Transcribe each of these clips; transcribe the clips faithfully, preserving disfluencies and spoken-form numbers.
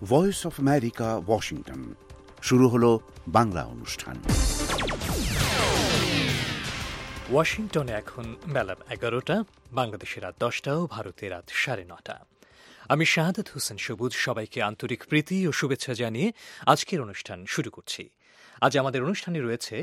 Voice of America, Washington. শুরু হলো বাংলা অনুষ্ঠান। ওয়াশিংটনে এখন বেলা এগারোটা, বাংলাদেশে রাত দশটা ও ভারতে রাত সাড়ে নটা। আমি শাহাদাত হোসেন সবুজ সবাইকে আন্তরিক প্রীতি ও শুভেচ্ছা জানিয়ে আজকের অনুষ্ঠান শুরু করছি। আজ আমাদের অনুষ্ঠানে রয়েছে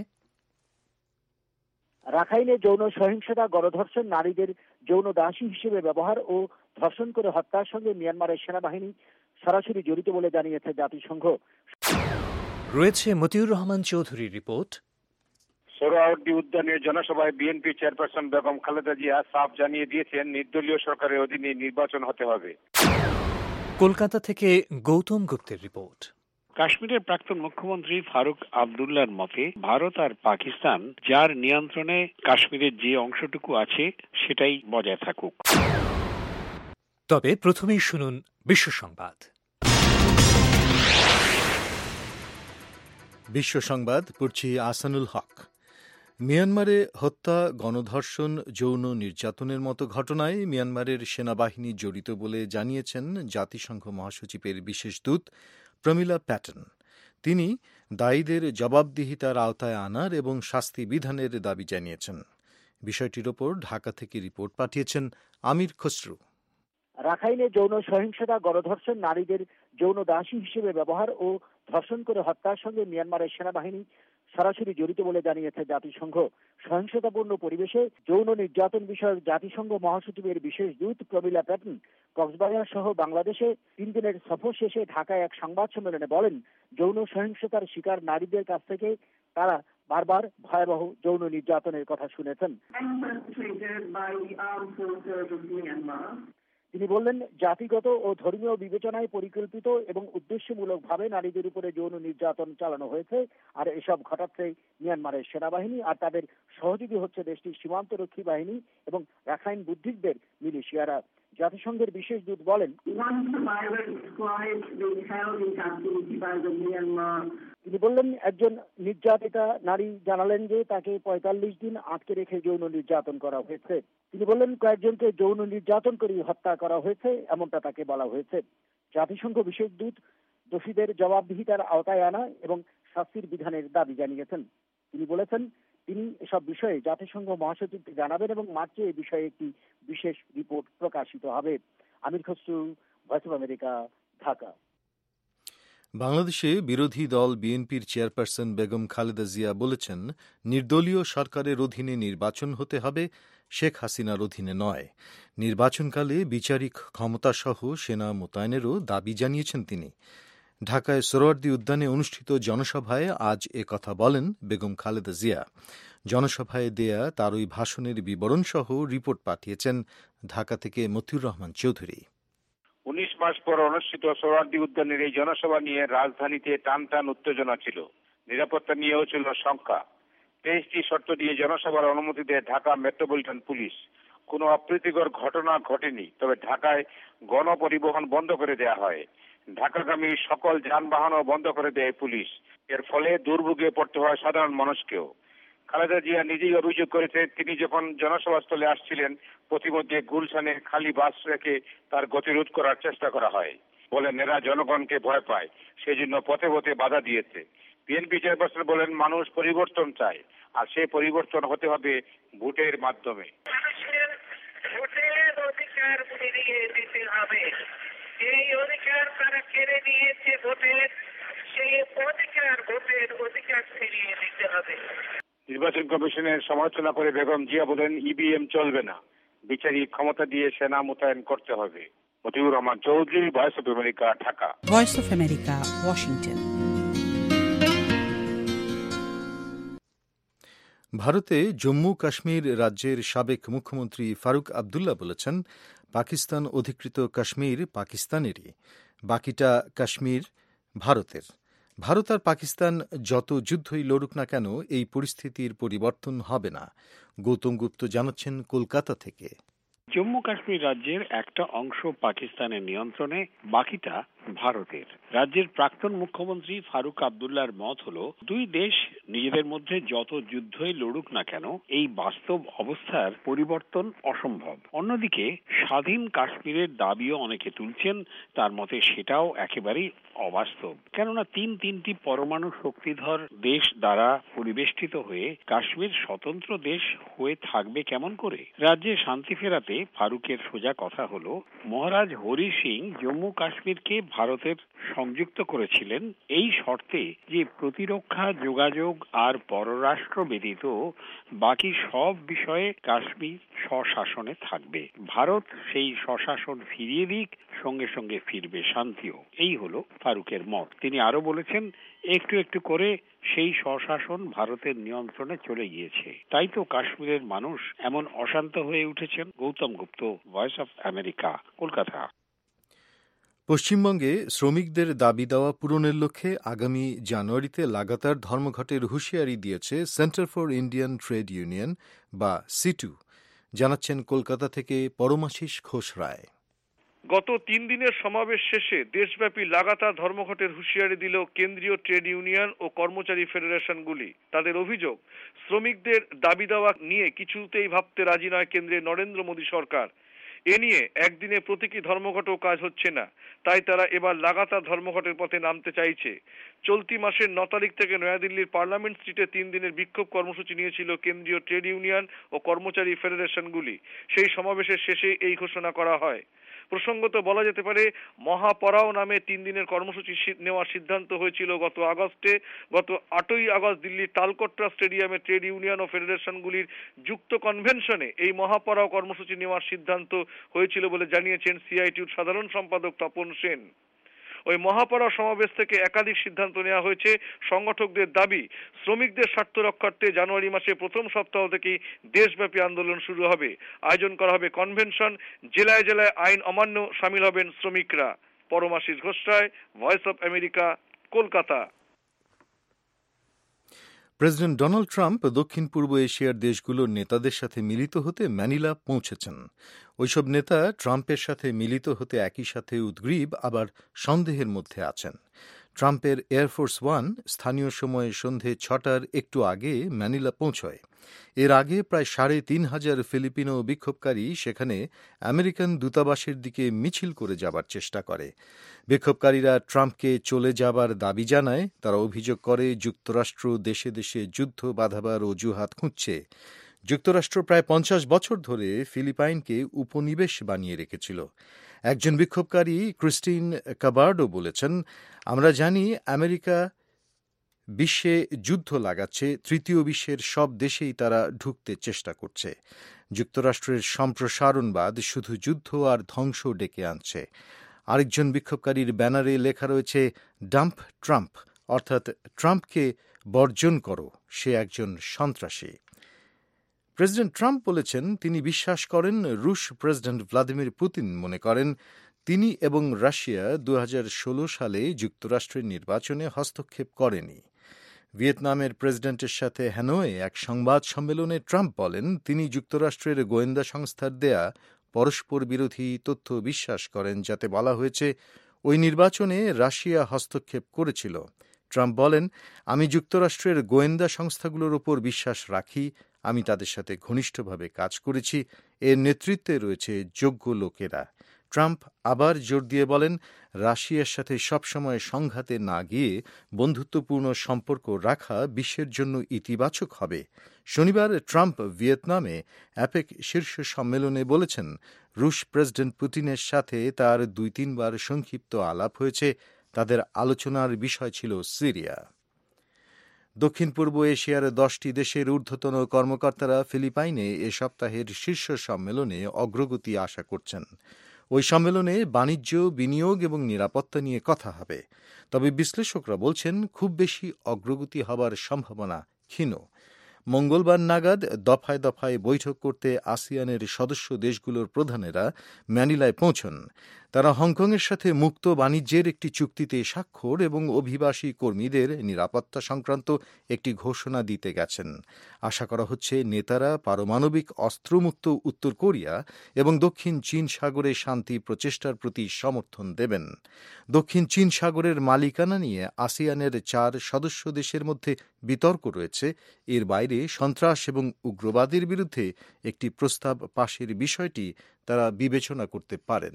রাখাইনে যৌন সহিংসতা, গণধর্ষণ, নারীদের যৌন দাসী হিসেবে ব্যবহার ও ধর্ষণ করে হত্যার সঙ্গে মিয়ানমারের সেনাবাহিনী সরাসরি জড়িত বলে জানিয়েছে জাতিসংঘ। রয়েছে মতিউর রহমান চৌধুরীর রিপোর্ট। সোহরাওয়ার্দী উদ্যানের জনসভায় বিএনপি চেয়ারপারসন বেগম খালেদা জিয়া সাফ জানিয়ে দিয়েছেন নির্দলীয় সরকারের অধীনে নির্বাচন হতে হবে। কলকাতা থেকে গৌতম গুপ্তের রিপোর্ট। কাশ্মীরের প্রাক্তন মুখ্যমন্ত্রী ফারুক আবদুল্লাহর মতে ভারত আর পাকিস্তান যার নিয়ন্ত্রণে কাশ্মীরের যে অংশটুকু আছে সেটাই বজায় থাকুক। তবে প্রথমেই শুনুন বিশ্ব সংবাদ। বিশ্ব সংবাদ পড়ছি আসানুল হক। মিয়ানমারে হত্যা, গণধর্ষণ, যৌন নির্যাতনের মতো ঘটনায় মিয়ানমারের সেনাবাহিনী জড়িত বলে জানিয়েছেন জাতিসংঘ মহাসচিবের বিশেষ দূত প্রমিলা প্যাটেন। তিনি দায়ীদের জবাবদিহিতার আওতায় আনার এবং শাস্তি বিধানের দাবি জানিয়েছেন। বিষয়টির ওপর ঢাকা থেকে রিপোর্ট পাঠিয়েছেন আমির খসরু। রাখাইনে যৌন সহিংসতা, গণধর্ষণ, নারীদের যৌন দাসী হিসেবে ব্যবহার ও ধর্ষণ করে হত্যার সঙ্গে মিয়ানমারের সেনাবাহিনী সরাসরি জড়িত বলে জানিয়েছে জাতিসংঘ। সহিংসতাপূর্ণ পরিবেশে যৌন নির্যাতন বিষয়ক জাতিসংঘ মহাসচিবের বিশেষ দূত প্রমিলা প্যাটেন কক্সবাজার সহ বাংলাদেশে তিন দিনের সফর শেষে ঢাকায় এক সংবাদ সম্মেলনে বলেন, যৌন সহিংসতার শিকার নারীদের কাছ থেকে তারা বারবার ভয়াবহ যৌন নির্যাতনের কথা শুনেছেন। তিনি বললেন, জাতিগত ও ধর্মীয় বিবেচনায় পরিকল্পিত এবং উদ্দেশ্যমূলকভাবে নারীদের উপরে যৌন নির্যাতন চালানো হয়েছে। আর এসব ঘটাচ্ছে মিয়ানমারের সেনাবাহিনী, আর তাদের সহযোগী হচ্ছে দেশটির সীমান্তরক্ষী বাহিনী এবং রাখাইন বুদ্ধিকদের মিলিশিয়ারা। জাতিসংঘের বিশেষ দূত বলেন, তিনি বললেন, একজন নির্যাতিতা নারী জানালেন যে তাকে পঁয়তাল্লিশ দিন আটকে রেখে যৌন নির্যাতন করা হয়েছে। তিনি বললেন, কয়েকজনকে যৌন নির্যাতন করে হত্যা করা হয়েছে, এমনটা তাকে বলা হয়েছে। জাতিসংঘ বিশেষ দূত দোষীদের জবাবদিহিতার আওতায় আনা এবং শাস্তির বিধানের দাবি জানিয়েছেন। তিনি বলেছেন, তিনি এসব বিষয়ে জাতিসংঘ মহাসচিবকে জানাবেন এবং মার্চে এই বিষয়ে একটি বিশেষ রিপোর্ট প্রকাশিত হবে। Amir Khasru, voice of America, Dhaka. বাংলাদেশে বিরোধী দল বিএনপির চেয়ারপারসন বেগম খালেদা জিয়া বলেছেন, নির্দলীয় সরকারের অধীনে নির্বাচন হতে হবে, শেখ হাসিনার অধীনে নয়। নির্বাচনকালে বিচারিক ক্ষমতাসহ সেনা মোতায়েনেরও দাবি জানিয়েছেন তিনি। ঢাকায় সোহরাওয়ার্দী উদ্যানে অনুষ্ঠিত জনসভায় আজ এ কথা বলেন বেগম খালেদা জিয়া। জনসভায় দেয়া তার ওই ভাষণের বিবরণসহ রিপোর্ট পাঠিয়েছেন ঢাকা থেকে মতিউর রহমান চৌধুরী। উনিশ মাস পর অনুষ্ঠিত সোহরাওয়ার্দী উদ্যানের এই জনসভা নিয়ে রাজধানীতে টান টান উত্তেজনা ছিল। নিরাপত্তা নিয়েও ছিল শঙ্কা। তেইশটি শর্ত দিয়ে জনসভার অনুমতি দেয় ঢাকা মেট্রোপলিটন পুলিশ। কোনো অপ্রীতিকর ঘটনা ঘটেনি, তবে ঢাকায় গণপরিবহন বন্ধ করে দেয়া হয়। ঢাকাগামী সকল যানবাহনও বন্ধ করে দেয় পুলিশ। এর ফলে দুর্ভোগে পড়তে হয় সাধারণ মানুষকেও। খালেদা জিয়া নিজেই অভিযোগ করেছে, তিনি যখন জনসভাস্থলে আসছিলেন প্রতিমধ্যে গুলশানে খালি বাস রেখে তার গতিরোধ করার চেষ্টা করা হয়। বলেন, এরা জনগণকে ভয় পায়, সেই জন্য পথে পথে বাধা দিয়েছে। বিএনপি চেয়ারপারসন বলেন, মানুষ পরিবর্তন চায়, আর সেই পরিবর্তন হতে হবে ভোটের মাধ্যমে। ভোটের অধিকার ফিরিয়ে দিতে হবে। এই অধিকার তারা কেড়ে নিয়েছে ভোটের, সেই অধিকার ভোটের অধিকার ফিরিয়ে দিতে হবে। নির্বাচন কমিশনের সমালোচনা করে বেগম জিয়া বলেন, ইভিএম চলবে না, বিচারিক ক্ষমতা দিয়ে সেনা মোতায়েন করতে হবে। Motiur Rahman Chowdhury, voice of America, Dhaka. Voice of America, Washington. ভারতে জম্মু কাশ্মীর রাজ্যের সাবেক মুখ্যমন্ত্রী ফারুক আবদুল্লাহ বলেছেন, পাকিস্তান অধিকৃত কাশ্মীর পাকিস্তানেরই, বাকিটা কাশ্মীর ভারতের। ভারত আর পাকিস্তান যত যুদ্ধই লড়ুক না কেন এই পরিস্থিতির পরিবর্তন হবে না। গৌতম গুপ্ত জানাচ্ছেন কলকাতা থেকে। জম্মু কাশ্মীর রাজ্যের একটা অংশ পাকিস্তানের নিয়ন্ত্রণে, বাকিটা ভারতের। রাজ্যের প্রাক্তন মুখ্যমন্ত্রী ফারুক আব্দুল্লাহর মত হলো, দুই দেশ নিজেদের মধ্যে যত যুদ্ধই লড়ুক না কেন এই বাস্তব অবস্থার পরিবর্তন অসম্ভব। অন্যদিকে স্বাধীন কাশ্মীরের দাবিও অনেকে তুলছেন, তার মতে সেটাও একেবারেই অবাস্তব। কেননা তিন তিনটি পরমাণু শক্তিধর দেশ দ্বারা পরিবেষ্টিত হয়ে কাশ্মীর স্বতন্ত্র দেশ হয়ে থাকবে কেমন করে? রাজ্যে শান্তি ফেরাতে ফারুকের সোজা কথা হলো, মহারাজ হরি সিং জম্মু কাশ্মীরকে ভারতের সংযুক্ত করেছিলেন এই শর্তে যে প্রতিরক্ষা, যোগাযোগ আর পররাষ্ট্র ব্যতীত বাকি সব বিষয়ে কাশ্মীর স্বশাসনে থাকবে। ভারত সেই স্বশাসন ফিরিয়ে দিক, সঙ্গে সঙ্গে ফিরবে শান্তিও। এই হলো ফারুকের মত। তিনি আরো বলেছেন, একটু একটু করে সেই স্বশাসন ভারতের নিয়ন্ত্রণে চলে গিয়েছে, তাই তো কাশ্মীরের মানুষ এমন অশান্ত হয়ে উঠেছেন। Goutam Gupta, voice of America, Kolkata. পশ্চিমবঙ্গে শ্রমিকদের দাবি দাওয়া পূরণের লক্ষ্যে আগামী জানুয়ারিতে লাগাতার ধর্মঘটের হুঁশিয়ারি দিয়েছে centre for Indian trade union বা সিটু, জানাচ্ছেন কলকাতা থেকে পরমাশিস ঘোষ রায়। গত তিন দিনের সমাবেশ শেষে দেশব্যাপী লাগাতার ধর্মঘটের হুঁশিয়ারি দিল কেন্দ্রীয় ট্রেড ইউনিয়ন ও কর্মচারী ফেডারেশনগুলি। তাদের অভিযোগ, শ্রমিকদের দাবি দাওয়া নিয়ে কিছুতেই ভাবতে রাজি নয় কেন্দ্রের নরেন্দ্র মোদী সরকার। এ নিয়ে একদিনে প্রতীকী ধর্মঘটও কাজ হচ্ছে না, তাই তারা এবার লাগাতার ধর্মঘটের পথে নামতে চাইছে। চলতি মাসের ন তারিখ থেকে নয়াদিল্লির পার্লামেন্ট স্ট্রিটে তিন দিনের বিক্ষোভ কর্মসূচি নিয়েছিল কেন্দ্রীয় ট্রেড ইউনিয়ন ও কর্মচারী ফেডারেশনগুলি। সেই সমাবেশের শেষে এই ঘোষণা করা হয়। প্রসঙ্গত বলা যেতে পারে, মহাপড়াও নামে তিন দিনের কর্মসূচি নেওয়ার সিদ্ধান্ত হয়েছিল গত আগস্টে। গত আটই আগস্ট দিল্লির তালকোটরা স্টেডিয়ামে ট্রেড ইউনিয়ন ও ফেডারেশনগুলির যুক্ত কনভেনশনে এই মহাপড়াও কর্মসূচি নেওয়ার সিদ্ধান্ত হয়েছিল বলে জানিয়েছেন সিআইটিউর সাধারণ সম্পাদক তপন সেন। ওই মহাপড়া সমাবেশ থেকে একাধিক সিদ্ধান্ত নেওয়া হয়েছে। সংগঠকদের দাবি, শ্রমিকদের স্বার্থ রক্ষার্থে জানুয়ারি মাসে প্রথম সপ্তাহ থেকেই দেশব্যাপী আন্দোলন শুরু হবে। আয়োজন করা হবে কনভেনশন, জেলায় জেলায় আইন অমান্য সামিল হবেন শ্রমিকরা। Paramashis Ghosh Roy, voice of America, Kolkata. President Donald Trump দক্ষিণ পূর্ব এশিয়ার দেশগুলোর নেতাদের সাথে মিলিত হতে ম্যানিলা পৌঁছেছেন। ওইসব নেতা ট্রাম্পের সাথে মিলিত হতে একই সাথে উদ্গ্রীব, আবার সন্দেহের মধ্যে আছেন। ট্রাম্পের এয়ারফোর্স ওয়ান স্থানীয় সময়ে সন্ধে ছটার একটু আগে ম্যানিলা পৌঁছয়। এর আগে প্রায় সাড়ে তিন হাজার ফিলিপিনো বিক্ষোভকারী সেখানে আমেরিকান দূতাবাসের দিকে মিছিল করে যাবার চেষ্টা করে। বিক্ষোভকারীরা ট্রাম্পকে চলে যাবার দাবি জানায়। তারা অভিযোগ করে যুক্তরাষ্ট্র দেশে দেশে যুদ্ধ বাঁধাবার অজুহাত খুঁজছে। যুক্তরাষ্ট্র প্রায় পঞ্চাশ বছর ধরে ফিলিপাইনকে উপনিবেশ বানিয়ে রেখেছিল। একজন বিক্ষোভকারী ক্রিস্টিন কাবার্ডো বলেছেন, আমরা জানি আমেরিকা বিশ্বে যুদ্ধ লাগাচ্ছে, তৃতীয় বিশ্বের সব দেশেই তারা ঢুকতে চেষ্টা করছে। যুক্তরাষ্ট্রের সম্প্রসারণবাদ শুধু যুদ্ধ আর ধ্বংস ডেকে আনছে। আরেকজন বিক্ষোভকারীর ব্যানারে লেখা রয়েছে, ডাম্প ট্রাম্প, অর্থাৎ ট্রাম্পকে বর্জন করো, সে একজন সন্ত্রাসী। প্রেসিডেন্ট ট্রাম্প বলেছেন, তিনি বিশ্বাস করেন রুশ প্রেসিডেন্ট ভ্লাদিমির পুতিন মনে করেন তিনি এবং রাশিয়া দু হাজার ষোলো সালে যুক্তরাষ্ট্রের নির্বাচনে হস্তক্ষেপ করেনি। ভিয়েতনামের প্রেসিডেন্টের সাথে হ্যানয়ে এক সংবাদ সম্মেলনে ট্রাম্প বলেন, তিনি যুক্তরাষ্ট্রের গোয়েন্দা সংস্থার দেয়া পরস্পর বিরোধী তথ্য বিশ্বাস করেন, যাতে বলা হয়েছে ওই নির্বাচনে রাশিয়া হস্তক্ষেপ করেছিল। ট্রাম্প বলেন, আমি যুক্তরাষ্ট্রের গোয়েন্দা সংস্থাগুলোর ওপর বিশ্বাস রাখি, আমি তাদের সাথে ঘনিষ্ঠভাবে কাজ করেছি, এর নেতৃত্বে রয়েছে যোগ্য লোকেরা। ট্রাম্প আবার জোর দিয়ে বলেন, রাশিয়ার সাথে সবসময় সংঘাতে না গিয়ে বন্ধুত্বপূর্ণ সম্পর্ক রাখা বিশ্বের জন্য ইতিবাচক হবে। শনিবার ট্রাম্প ভিয়েতনামে অ্যাপেক শীর্ষ সম্মেলনে বলেছেন, রুশ প্রেসিডেন্ট পুতিনের সাথে তার দুই তিনবার সংক্ষিপ্ত আলাপ হয়েছে। তাদের আলোচনার বিষয় ছিল সিরিয়া। দক্ষিণ পূর্ব এশিয়ার দশটি দেশের ঊর্ধ্বতন কর্মকর্তারা ফিলিপাইনে এ সপ্তাহের শীর্ষ সম্মেলনে অগ্রগতি আশা করছেন। ওই সম্মেলনে বাণিজ্য, বিনিয়োগ এবং নিরাপত্তা নিয়ে কথা হবে। তবে বিশ্লেষকরা বলছেন, খুব বেশি অগ্রগতি হবার সম্ভাবনা ক্ষীণ। মঙ্গলবার নাগাদ দফায় দফায় বৈঠক করতে আসিয়ানের সদস্য দেশগুলোর প্রধানেরা ম্যানিলায় পৌঁছন। তারা হংকংয়ের সাথে মুক্ত বাণিজ্যের একটি চুক্তিতে স্বাক্ষর এবং অভিবাসী কর্মীদের নিরাপত্তা সংক্রান্ত একটি ঘোষণা দিতে গেছেন। আশা করা হচ্ছে নেতারা পারমাণবিক অস্ত্রমুক্ত উত্তর কোরিয়া এবং দক্ষিণ চীন সাগরে শান্তি প্রচেষ্টার প্রতি সমর্থন দেবেন। দক্ষিণ চীন সাগরের মালিকানা নিয়ে আসিয়ানের চার সদস্য দেশের মধ্যে বিতর্ক রয়েছে। এর বাইরে সন্ত্রাস এবং উগ্রবাদের বিরুদ্ধে একটি প্রস্তাব পাশের বিষয়টি তারা বিবেচনা করতে পারেন।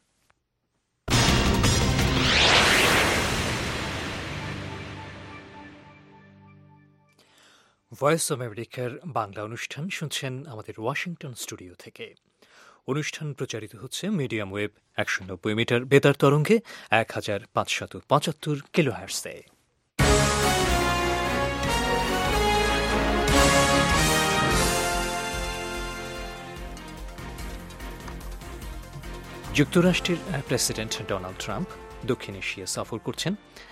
ভয়েস অব আমেরিকার বাংলা অনুষ্ঠান শুনছেন আমাদের ওয়াশিংটন স্টুডিও থেকে। অনুষ্ঠান প্রচারিত হচ্ছে মিডিয়াম ওয়েভ একশো নব্বই মিটার বেতার তরঙ্গে এক হাজার পাঁচশত পঁচাত্তর কিলোহার্টজে। যুক্তরাষ্ট্রের প্রেসিডেন্ট ডোনাল্ড ট্রাম্প দক্ষিণ এশিয়া সফর করছেন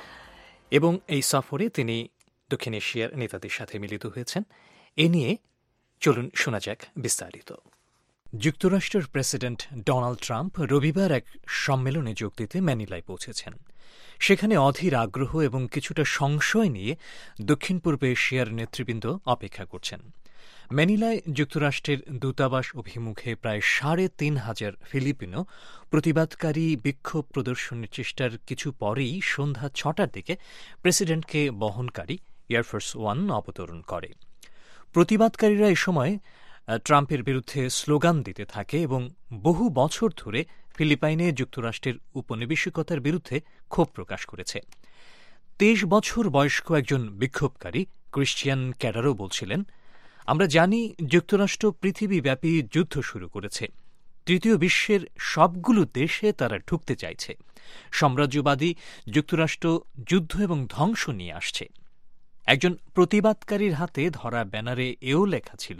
এবং এই সফরে তিনি দক্ষিণ এশিয়ার নেতাদের সাথে মিলিত হয়েছেন। এ নিয়ে চলুন শোনা যাক বিস্তারিত। যুক্তরাষ্ট্রের প্রেসিডেন্ট ডোনাল্ড ট্রাম্প রবিবার এক সম্মেলনে যোগ দিতে ম্যানিলায় পৌঁছেছেন। সেখানে অধীর আগ্রহ এবং কিছুটা সংশয় নিয়ে দক্ষিণ পূর্ব এশিয়ার নেতৃবৃন্দ অপেক্ষা করছেন। ম্যানিলায় যুক্তরাষ্ট্রের দূতাবাস অভিমুখে প্রায় সাড়ে তিন হাজার ফিলিপিনো প্রতিবাদকারী বিক্ষোভ প্রদর্শনের চেষ্টার কিছু পরেই সন্ধ্যা ছটার দিকে প্রেসিডেন্টকে বহনকারী এয়ারফোর্স ওয়ান অবতরণ করে। প্রতিবাদকারীরা এ সময় ট্রাম্পের বিরুদ্ধে স্লোগান দিতে থাকে এবং বহু বছর ধরে ফিলিপাইনে যুক্তরাষ্ট্রের উপনিবেশিকতার বিরুদ্ধে ক্ষোভ প্রকাশ করেছে। তেইশ বছর বয়স্ক একজন বিক্ষোভকারী ক্রিশ্চিয়ান ক্যাডারো বলছিলেন, আমরা জানি যুক্তরাষ্ট্র পৃথিবীব্যাপী যুদ্ধ শুরু করেছে। তৃতীয় বিশ্বের সবগুলো দেশে তারা ঢুকতে চাইছে। সাম্রাজ্যবাদী যুক্তরাষ্ট্র যুদ্ধ এবং ধ্বংস নিয়ে আসছে। একজন প্রতিবাদকারীর হাতে ধরা ব্যানারে এও লেখা ছিল,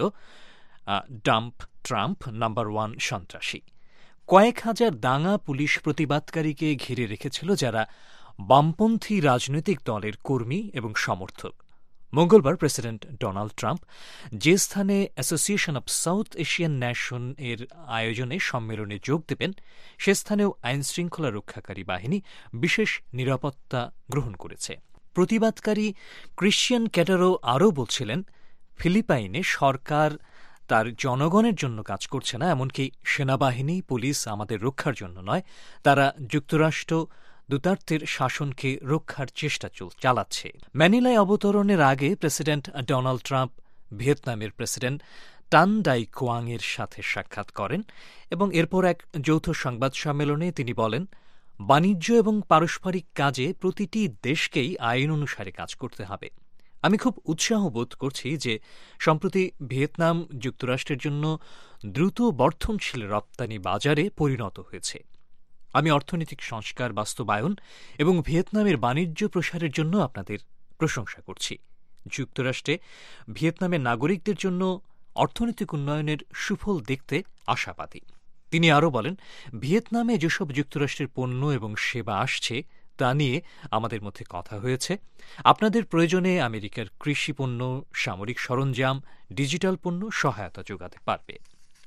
ডাম্প ট্রাম্প নাম্বার ওয়ান সন্ত্রাসী। কয়েক হাজার দাঙ্গা পুলিশ প্রতিবাদকারীকে ঘিরে রেখেছিল, যারা বামপন্থী রাজনৈতিক দলের কর্মী এবং সমর্থক। মঙ্গলবার প্রেসিডেন্ট ডোনাল্ড ট্রাম্প যে স্থানে association of South Asian nation এর আয়োজনে সম্মেলনে যোগ দেবেন, সে স্থানেও আইনশৃঙ্খলা রক্ষাকারী বাহিনী বিশেষ নিরাপত্তা গ্রহণ করেছে। প্রতিবাদকারী ক্রিশ্চিয়ান ক্যাটারো আরও বলছিলেন, ফিলিপাইনে সরকার তার জনগণের জন্য কাজ করছে না, এমনকি সেনাবাহিনী পুলিশ আমাদের রক্ষার জন্য নয়, তারা যুক্তরাষ্ট্র দূতার্থের শাসনকে রক্ষার চেষ্টা চালাচ্ছে। ম্যানিলায় অবতরণের আগে প্রেসিডেন্ট ডোনাল্ড ট্রাম্প ভিয়েতনামের প্রেসিডেন্ট টান ডাই কোয়াং এর সাথে সাক্ষাৎ করেন এবং এরপর এক যৌথ সংবাদ সম্মেলনে তিনি বলেন, বাণিজ্য এবং পারস্পরিক কাজে প্রতিটি দেশকেই আইন অনুসারে কাজ করতে হবে। আমি খুব উৎসাহ বোধ করছি যে সম্প্রতি ভিয়েতনাম যুক্তরাষ্ট্রের জন্য দ্রুত বর্ধনশীল রপ্তানি বাজারে পরিণত হয়েছে। আমি অর্থনৈতিক সংস্কার বাস্তবায়ন এবং ভিয়েতনামের বাণিজ্য প্রসারের জন্য আপনাদের প্রশংসা করছি। যুক্তরাষ্ট্রে ভিয়েতনামের নাগরিকদের জন্য অর্থনৈতিক উন্নয়নের সুফল দেখতে আশাবাদী। তিনি আরও বলেন, ভিয়েতনামে যেসব যুক্তরাষ্ট্রের পণ্য এবং সেবা আসছে তা নিয়ে আমাদের মধ্যে কথা হয়েছে। আপনাদের প্রয়োজনে আমেরিকার কৃষি পণ্য, সামরিক সরঞ্জাম, ডিজিটাল পণ্য সহায়তা যোগাতে পারবে।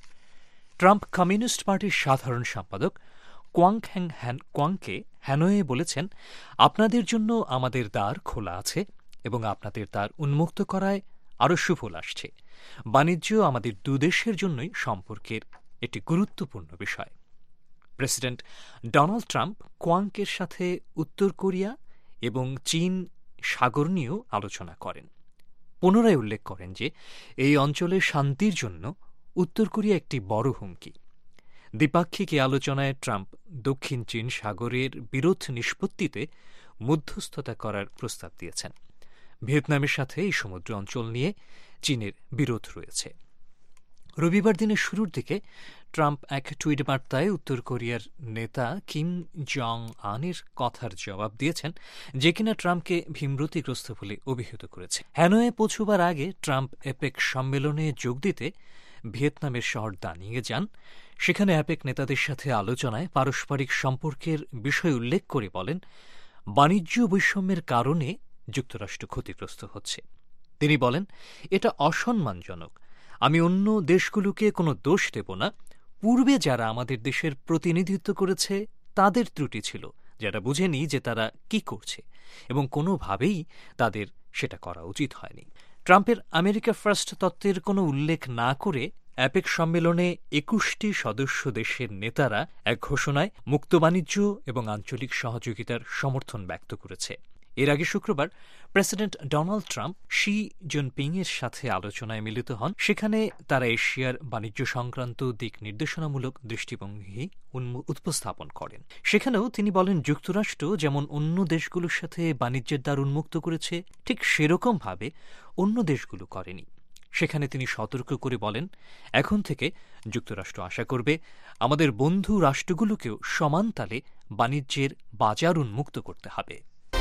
ট্রাম্প কমিউনিস্ট পার্টির সাধারণ সম্পাদক কোয়াং হ্যাং হ্যান কোয়াংকে হ্যানয়ে বলেছেন, আপনাদের জন্য আমাদের দ্বার খোলা আছে এবং আপনাদের দ্বার উন্মুক্ত করায় আরও সুফল আসছে। বাণিজ্য আমাদের দুদেশের জন্যই সম্পর্কের একটি গুরুত্বপূর্ণ বিষয়। প্রেসিডেন্ট ডোনাল্ড ট্রাম্প কোয়াংকের সাথে উত্তর কোরিয়া এবং চীন সাগর নিয়েও আলোচনা করেন। পুনরায় উল্লেখ করেন যে এই অঞ্চলে শান্তির জন্য উত্তর কোরিয়া একটি বড় হুমকি। দ্বিপাক্ষিক এই আলোচনায় ট্রাম্প দক্ষিণ চীন সাগরের বিরোধ নিষ্পত্তিতে মধ্যস্থতা করার প্রস্তাব দিয়েছেন। ভিয়েতনামের সাথে এই সমুদ্র অঞ্চল নিয়ে চীনের বিরোধ রয়েছে। রবিবার দিনের শুরুর দিকে ট্রাম্প এক টুইট বার্তায় উত্তর কোরিয়ার নেতা কিম জং আনের কথার জবাব দিয়েছেন, যে কিনা ট্রাম্পকে ভীমরতিগ্রস্ত বলে অভিহিত করেছে। হ্যানয়ে পৌঁছবার আগে ট্রাম্প এপেক সম্মেলনে যোগ দিতে ভিয়েতনামের শহর দানিয়ে যান। সেখানে অ্যাপেক নেতাদের সাথে আলোচনায় পারস্পরিক সম্পর্কের বিষয় উল্লেখ করে বলেন, বাণিজ্য বৈষম্যের কারণে যুক্তরাষ্ট্র ক্ষতিগ্রস্ত হচ্ছে। তিনি বলেন, এটা অসম্মানজনক। আমি অন্য দেশগুলোকে কোনো দোষ দেব না। পূর্বে যারা আমাদের দেশের প্রতিনিধিত্ব করেছে তাদের ত্রুটি ছিল, যেটা বুঝেনি যে তারা কি করছে এবং কোনোভাবেই তাদের সেটা করা উচিত হয়নি। ট্রাম্পের আমেরিকা ফার্স্ট তত্ত্বের কোনো উল্লেখ না করে অ্যাপেক সম্মেলনে একুশটি সদস্য দেশের নেতারা এক ঘোষণায় মুক্ত বাণিজ্য এবং আঞ্চলিক সহযোগিতার সমর্থন ব্যক্ত করেছে। এর আগে শুক্রবার president Donald Trump Xi Jinping এর সাথে আলোচনায় মিলিত হন। সেখানে তারা এশিয়ার বাণিজ্য সংক্রান্ত দিক নির্দেশনামূলক দৃষ্টিভঙ্গি উপস্থাপন করেন। সেখানেও তিনি বলেন, যুক্তরাষ্ট্র যেমন অন্য দেশগুলোর সাথে বাণিজ্যের দ্বার উন্মুক্ত করেছে, ঠিক সেরকমভাবে অন্য দেশগুলো করেনি। সেখানে তিনি সতর্ক করে বলেন, এখন থেকে যুক্তরাষ্ট্র আশা করবে আমাদের বন্ধু রাষ্ট্রগুলোকেও সমান তালে বাণিজ্যের বাজার উন্মুক্ত করতে হবে।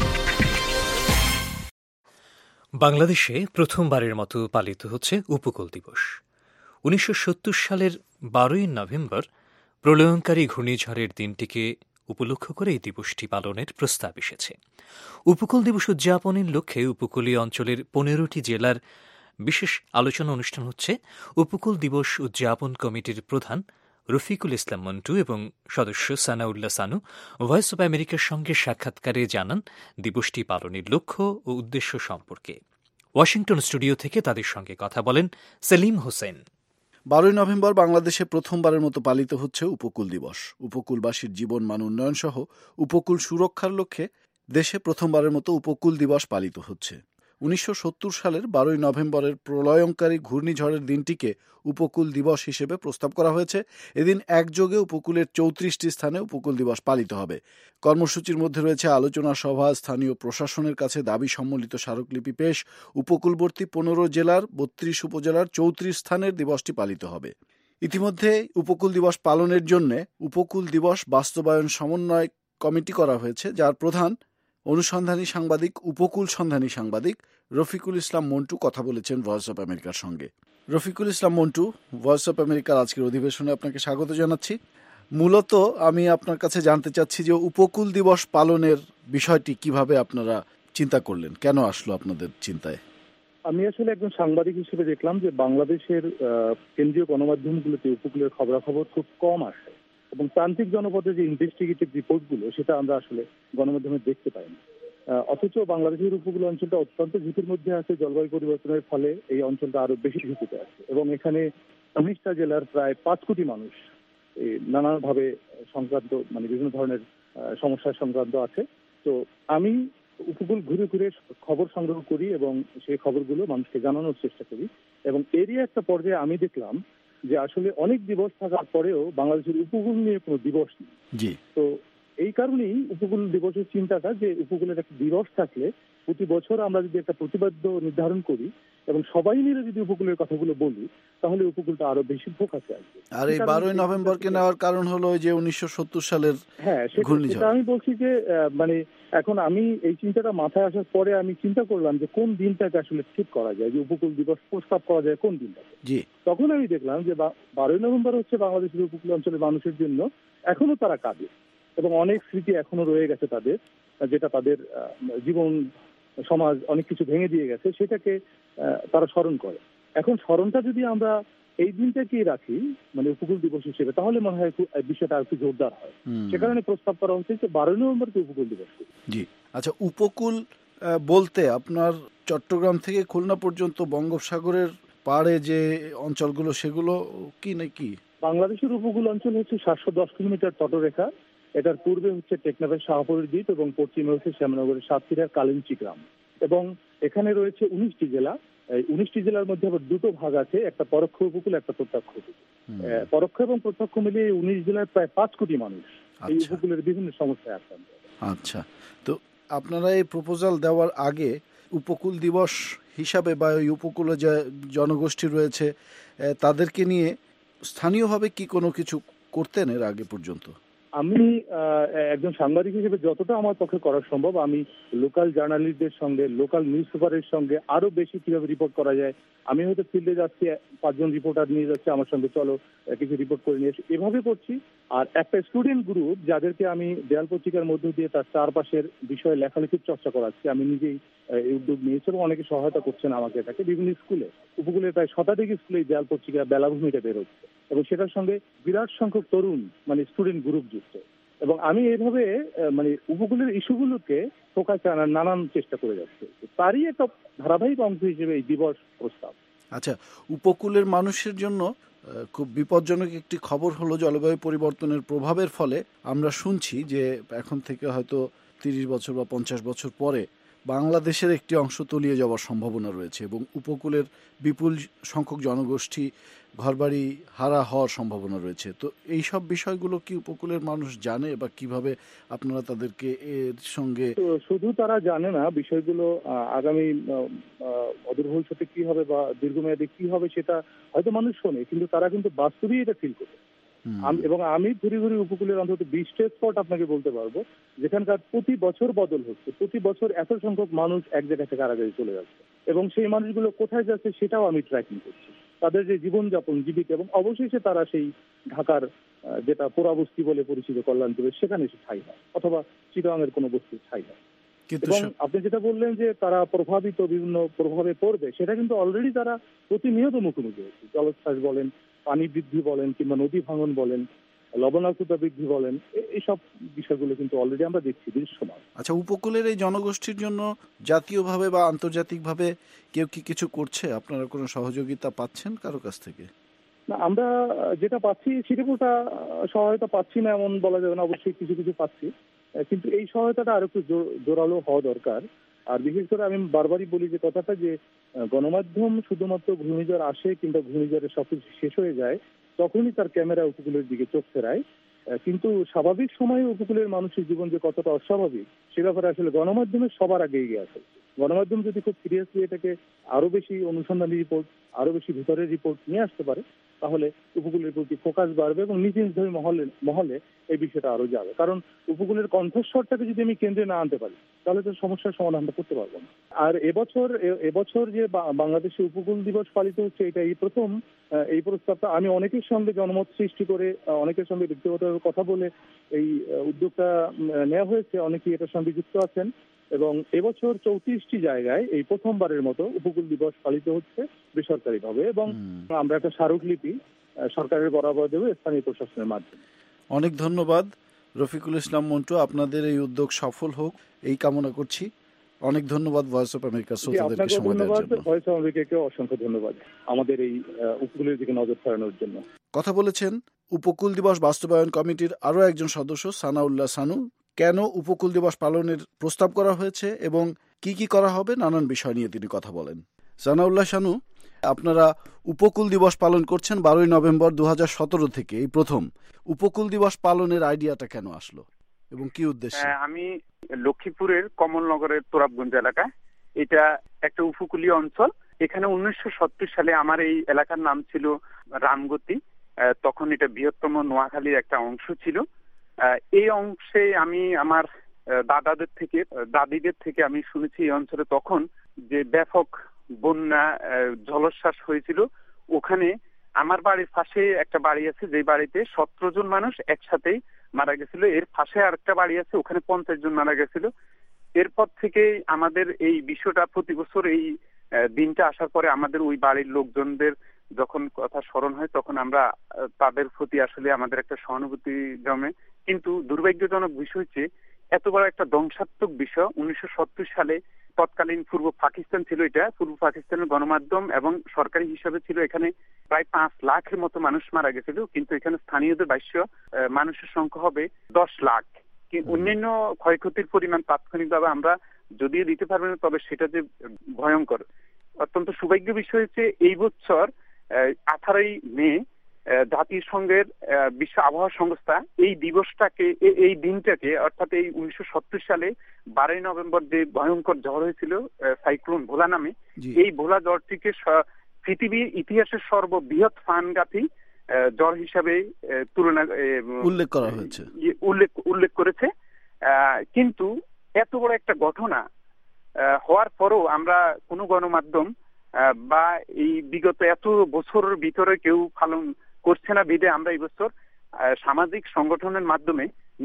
বাংলাদেশে প্রথমবারের মতো পালিত হচ্ছে উপকূল দিবস। উনিশশো সত্তর সালের বারোই নভেম্বর প্রলয়ঙ্কারী ঘূর্ণিঝড়ের দিনটিকে উপলক্ষ করে এই দিবসটি পালনের প্রস্তাব এসেছে। উপকূল দিবস উদযাপনের লক্ষ্যে উপকূলীয় অঞ্চলের পনেরোটি জেলার বিশেষ আলোচনা অনুষ্ঠান হচ্ছে। উপকূল দিবস উদযাপন কমিটির প্রধান রফিকুল ইসলাম মন্টু এবং সদস্য সানাউল্লাহ সানু ভয়েস অব আমেরিকার সঙ্গে সাক্ষাৎকারে জানান দিবসটি পালনের লক্ষ্য ও উদ্দেশ্য সম্পর্কে। ওয়াশিংটন স্টুডিও থেকে তাদের সঙ্গে কথা বলেন সেলিম হোসেন। বারোই নভেম্বর বাংলাদেশে প্রথমবারের মতো পালিত হচ্ছে উপকূল দিবস। উপকূলবাসীর জীবন মান উন্নয়ন সহ উপকূল সুরক্ষার লক্ষ্যে দেশে প্রথমবারের মতো উপকূল দিবস পালিত হচ্ছে। উনিশশো সত্তর সালের বারোই নভেম্বরের প্রলয়ঙ্কারী ঘূর্ণিঝড়ের দিনটিকে উপকূল দিবস হিসেবে প্রস্তাব করা হয়েছে। এদিন একযোগে উপকূলের চৌত্রিশটি স্থানে উপকূল দিবস পালিত হবে। কর্মসূচির মধ্যে রয়েছে আলোচনা সভা, স্থানীয় প্রশাসনের কাছে দাবি সম্বলিত স্মারকলিপি পেশ। উপকূলবর্তী পনেরো জেলার বত্রিশ উপজেলার চৌত্রিশ স্থানের দিবসটি পালিত হবে। ইতিমধ্যে উপকূল দিবস পালনের জন্য উপকূল দিবস বাস্তবায়ন সমন্বয় কমিটি করা হয়েছে, যার প্রধান অনুসন্ধানী সাংবাদিক উপকূল সন্ধানী সাংবাদিক রফিকুল ইসলাম মন্টু কথা বলেছেন ভয়েস অব আমেরিকার সঙ্গে। রফিকুল ইসলাম মন্টু, ভয়েস অব আমেরিকার আজকের অধিবেশনে আপনাকে স্বাগত জানাচ্ছি। মূলত আমি আপনার কাছে জানতে চাচ্ছি যে উপকূল দিবস পালনের বিষয়টি কিভাবে আপনারা চিন্তা করলেন, কেন আসলো আপনাদের চিন্তায়? আমি আসলে একজন সাংবাদিক হিসেবে দেখলাম যে বাংলাদেশের কেন্দ্রীয় গণমাধ্যমগুলোতে উপকূলের খবরাখবর খুব কম আসে এবং প্রান্তিক জনপদের যে ইনভেস্টিগেটিভ রিপোর্টগুলো সেটা আমরা আসলে গণমাধ্যমে দেখতে পাই না। অথচ বাংলাদেশের উপকূল অঞ্চলটা অত্যন্ত ঝুঁকির মধ্যে আছে। জলবায়ু পরিবর্তনের ফলে এই অঞ্চলটা আরো বেশি ঝুঁকিতে আছে এবং এখানে উনিশটা জেলার প্রায় পাঁচ কোটি মানুষ নানাভাবে সংক্রান্ত, মানে বিভিন্ন ধরনের সমস্যার সংক্রান্ত আছে। তো আমি উপকূল ঘুরে ঘুরে খবর সংগ্রহ করি এবং সেই খবরগুলো মানুষকে জানানোর চেষ্টা করি এবং এরই একটা পর্যায়ে আমি দেখলাম যে আসলে অনেক দিবস থাকার পরেও বাংলাদেশের উপকূল নিয়ে কোনো দিবস নেই। তো এই কারণেই উপকূল দিবসের চিন্তাটা, যে উপকূলের একটা দিবস থাকলে প্রতি বছর আমরা যদি একটা প্রতিবাদ্য নির্ধারণ করি এবং সবাই মিলে যদি উপকূলের কথাগুলো বলি, তাহলে উপকূলটা আরো বেশি ফোকাসে আসবে। আর এই বারোই নভেম্বরকে নেওয়ার কারণ হলো যে উনিশশো সত্তর সালের হ্যাঁ সেটা আমি বলছি যে মানে এখন আমি এই চিন্তাটা মাথায় আসার পরে আমি চিন্তা করলাম যে কোন দিনটাকে আসলে ঠিক করা যায়, যে উপকূল দিবস প্রস্তাব করা যায় কোন দিনটাকে। জি, তখন আমি দেখলাম যে বারোই নভেম্বর হচ্ছে বাংলাদেশের উপকূল অঞ্চলের মানুষের জন্য এখনো তারা কাঁদে এবং অনেক স্মৃতি এখনো রয়ে গেছে তাদের, যেটা তাদের জীবন সমাজ অনেক কিছু ভেঙে দিয়ে গেছে, সেটাকে তারা স্মরণ করে। এখন স্মরণটা যদি আমরা এই দিনটাকেই রাখি মানে উপকূল দিবস হিসেবে, তাহলে মনে হয় বিষয়টা আর একটু জোরদার হয়। সে কারণে প্রস্তাব করা হচ্ছে যে বারোই নভেম্বরকে উপকূল দিবস। জি, আচ্ছা, উপকূল বলতে আপনার চট্টগ্রাম থেকে খুলনা পর্যন্ত বঙ্গোপসাগরের পাড়ে যে অঞ্চলগুলো সেগুলো কি নাকি? বাংলাদেশের উপকূল অঞ্চল হচ্ছে সাতশো দশ কিলোমিটার তটরেখা। এটার পূর্বে হচ্ছে টেকনাফের শাহপুরের দ্বীপ এবং পশ্চিমে হচ্ছে শ্যামনগরের সাতক্ষীরার কালিঞ্চি গ্রাম এবং এখানে রয়েছে উনিশটি জেলা। এই উনিশটি জেলার মধ্যে আবার দুটো ভাগ আছে, একটা পরোক্ষ উপকূল, একটা প্রত্যক্ষ উপকূল। পরোক্ষ এবং প্রত্যক্ষ মিলিয়ে উনিশ জেলায় প্রায় পাঁচ কোটি মানুষ এই উপকূলের বিভিন্ন সমস্যায় আক্রান্ত। আচ্ছা, তো আপনারা এই প্রপোজাল দেওয়ার আগে উপকূল দিবস হিসাবে বা ওই উপকূলে যে জনগোষ্ঠী রয়েছে তাদেরকে নিয়ে স্থানীয়ভাবে কি কোনো কিছু করতেন এর আগে পর্যন্ত? আমি একজন সাংবাদিক হিসেবে যতটা আমার পক্ষে করা সম্ভব আমি লোকাল জার্নালিস্টদের সঙ্গে, লোকাল নিউজ পেপারের সঙ্গে আরো বেশি কিভাবে রিপোর্ট করা যায়, আমি হয়তো ফিল্ডে যাচ্ছি, পাঁচজন রিপোর্টার নিয়ে যাচ্ছে আমার সঙ্গে, চলো কিছু রিপোর্ট করে নিয়ে এসে, এভাবে করছি। আর একটা স্টুডেন্ট গ্রুপ যাদেরকে আমি দেয়াল পত্রিকার মধ্য দিয়ে তার চারপাশের বিষয়ে লেখালেখির চর্চা করাচ্ছি, আমি নিজেই এই উদ্যোগ নিয়েছি এবং অনেকে সহায়তা করছেন আমাকে এটাকে। বিভিন্ন স্কুলে, উপকূলের প্রায় শতাধিক স্কুলে দেয়াল পত্রিকা বেলাভূমিটা বেরোচ্ছে এবং সেটার সঙ্গে বিরাট সংখ্যক তরুণ মানে স্টুডেন্ট গ্রুপ যুক্ত। এবং আমি এইভাবে মানে উপকূলের ইস্যুগুলোকে ফোকাস আনার নানান চেষ্টা করে যাচ্ছি। তারই একটা ধারাবাহিক অংশ হিসেবে এই দিবস প্রস্তাব। আচ্ছা, উপকূলের মানুষের জন্য খুব বিপজ্জনক একটি খবর হলো জলবায়ু পরিবর্তনের প্রভাবের ফলে আমরা শুনছি যে এখন থেকে হয়তো তিরিশ বছর বা পঞ্চাশ বছর পরে বাংলাদেশের একটি অংশ তলিয়ে যাওয়ার সম্ভাবনা রয়েছে এবং উপকূলের বিপুল সংখ্যক জনগোষ্ঠী ঘরবাড়ি হারা হওয়ার সম্ভাবনা রয়েছে। তো এই সব বিষয়গুলো কি উপকূলের মানুষ জানে বা কিভাবে আপনারা তাদেরকে এর সঙ্গে? শুধু তারা জানে না, বিষয়গুলো আগামী অদূর ভবিষ্যতে কি হবে বা দীর্ঘমেয়াদে কি হবে সেটা হয়তো মানুষ শোনে, কিন্তু তারা কিন্তু বাস্তবেই এটা ফিল করে। এবং আমি ঘুরি ঘুরি উপকূলের অন্তত বিশটা স্পট আপনাকে বলতে পারবো যেখানকার প্রতি বছর বদল হচ্ছে, প্রতি বছর এত সংখ্যক মানুষ এক জায়গা থেকে আরেক জায়গায় চলে যাচ্ছে এবং সেই মানুষগুলো কোথায় যাচ্ছে সেটাও আমি ট্র্যাকিং করছি। তাদের যে জীবনযাপন, জীবিকা, এবং অবশেষে তারা সেই ঢাকার যেটা পোড়াবস্তি বলে পরিচিত কল্যাণপুরে সেখানে এসে ঠাই হয় অথবা চিটাগাংয়ের কোনো বস্তির ঠাই হয়। এবং আপনি যেটা বললেন যে তারা প্রভাবিত, বিভিন্ন প্রভাবে পড়বে, সেটা কিন্তু অলরেডি তারা প্রতিনিয়ত মুখোমুখি হচ্ছে। জলোচ্ছ্বাস বলেন, পানি বৃদ্ধি বলেন, কিংবা নদী ভাঙন বলেন, লবণাক্ততা বৃদ্ধি বলেন, এইসব বিষয়গুলো কিন্তু অলরেডি আমরা দেখছি দৃশ্যমান। আচ্ছা, উপকূলের এই জনগোষ্ঠীর জন্য জাতীয়ভাবে বা আন্তর্জাতিকভাবে কেউ কি কিছু করছে? আপনারা কোনো সহযোগিতা পাচ্ছেন কারো কাছ থেকে? না, আমরা যেটা পাচ্ছি সেরকমটা সহায়তা পাচ্ছি না এমন বলা যাবে না, অবশ্যই কিছু কিছু পাচ্ছি, কিন্তু এই সহায়তাটা আরো একটু জোরালো হওয়া দরকার। আর বিশেষ করে আমি বারবারই বলি যে কথাটা, যে গণমাধ্যম শুধুমাত্র ঘূর্ণিঝড় আসে কিংবা ঘূর্ণিঝড়ের সবকিছু শেষ হয়ে যায় তখনই তার ক্যামেরা উপকূলের দিকে চোখ ফেরায়, কিন্তু স্বাভাবিক সময়ে উপকূলের মানুষের জীবন যে কতটা অস্বাভাবিক সে ব্যাপারে আসলে গণমাধ্যমের সবার আগে এগিয়ে আসে। গণমাধ্যম যদি খুব সিরিয়াসলি এটাকে আরো বেশি অনুসন্ধানী রিপোর্ট, আরো বেশি ভিতরের রিপোর্ট নিয়ে আসতে পারে, তাহলে উপকূলের প্রতি ফোকাস বাড়বে এবং নিজ নিজ মহলে মহলে এই বিষয়টা আরো যাবে। কারণ উপকূলের কণ্ঠস্বরটাকে যদি আমি কেন্দ্রে না আনতে পারি তাহলে তো সমস্যার সমাধানটা করতে পারবো না। আর এবছর এবছর যে বাংলাদেশে উপকূল দিবস পালিত হচ্ছে, এটা এই প্রথম এই প্রস্তাবটা আমি অনেকের সঙ্গে জনমত সৃষ্টি করে, অনেকের সঙ্গে ব্যক্তিগতভাবে কথা বলে এই উদ্যোগটা নেওয়া হয়েছে। অনেকেই এটার সঙ্গে যুক্ত আছেন এবং এবছর চৌত্রিশটি জায়গায় এই প্রথমবারের মতো উপকূল দিবস পালিত হচ্ছে বেসরকারিভাবে, এবং আমরা একটা স্মারকলিপি সরকারের বরাবর দেবো স্থানীয় প্রশাসনের মাধ্যমে। অনেক ধন্যবাদ রফিকুল ইসলাম মন্টু, আপনাদের এই উদ্যোগ সফল হোক এই কামনা করছি। অনেক ধন্যবাদ ভয়েস অফ আমেরিকার শ্রোতাদেরকে সময় দেওয়ার জন্য। ভয়েস অফ আমেরিকাকে অসংখ্য ধন্যবাদ আমাদের এই উপকূলের দিকে নজর ফেরানোর জন্য। কথা বলেছেন উপকূল দিবস বাস্তবায়ন কমিটির আরো একজন সদস্য সানাউল্লাহ সানু। কেন উপকূল দিবস পালনের প্রস্তাব করা হয়েছে এবং কি কি করা হবে নানান বিষয় নিয়ে তিনি কথা বলেন। সানাউল্লাহ সানু, আপনারা উপকূল দিবস পালন করছেন বারোই নভেম্বর দু হাজার সতেরো থেকে, এই প্রথম। উপকূল দিবস পালনের আইডিয়াটা কেন আসলো এবং কি উদ্দেশ্যে? আমি লক্ষ্মীপুরের কমলনগরের তোরাবগঞ্জ এলাকায়, এটা একটা উপকূলীয় অঞ্চল। এখানে উনিশশো সত্তর সালে আমার এই এলাকার নাম ছিল রামগতি, তখন এটা বৃহত্তম নোয়াখালীর একটা অংশ ছিল। এই অংশে আমি আমার দাদাদের থেকে দাদিদের থেকে আমি শুনেছি এই অঞ্চলে তখন যে ব্যাপক বন্যা, জলোচ্ছ্বাস হয়েছিল। ওখানে আমার বাড়ির পাশে একটা বাড়ি আছে, যে বাড়িতে সতেরো জন মানুষ একসাথেই মারা গেছিল। এর পাশে আরেকটা বাড়ি আছে, ওখানে পঞ্চাশ জন মারা গেছিল। এরপর থেকে আমাদের এই বিষয়টা প্রতি বছর এই দিনটা আসার পরে আমাদের ওই বাড়ির লোকজনদের যখন কথা স্মরণ হয় তখন আমরা তাদের প্রতি আসলে আমাদের একটা সহানুভূতি জমে। কিন্তু দুর্ভাগ্যজনক বিষয় হচ্ছে এত বড় একটা ধ্বংসাত্মক বিষয় উনিশশো সত্তর সালে তৎকালীন পূর্ব পাকিস্তান ছিল, এটা পূর্ব পাকিস্তানের গণমাধ্যম এবং সরকারি হিসাবে ছিল এখানে প্রায় পাঁচ লাখের মতো মানুষ মারা গেছিল, কিন্তু এখানে স্থানীয়দের ভাষ্য মানুষের সংখ্যা হবে দশ লাখ। অন্যান্য ক্ষয়ক্ষতির পরিমাণ তাৎক্ষণিকভাবে আমরা যদিও দিতে পারবো না, তবে সেটা যে ভয়ঙ্কর। অত্যন্ত সৌভাগ্য বিষয় হচ্ছে এই বছর আঠারোই মে জাতিসংঘের বিশ্ব আবহাওয়া সংস্থা এই দিবসটাকে, এই দিনটাকে, অর্থাৎ এই উনিশশো সত্তর সালে বারোই নভেম্বর যে ভয়ঙ্কর ঝড় হয়েছিল সাইক্লোন ভোলা নামে, এই ভোলা ঝড়টিকে পৃথিবীর ইতিহাসের সর্ববৃহৎ প্রাণঘাতী ঝড় হিসাবে তুলনা উল্লেখ করা হয়েছে, উল্লেখ উল্লেখ করেছে। কিন্তু এত বড় একটা ঘটনা হওয়ার পরও আমরা কোনো গণমাধ্যম বা এই বিগত এত বছরের ভিতরে কেউ পালন করছে না বিধে আমরা এই বছর সামাজিক সংগঠনের মাধ্যমে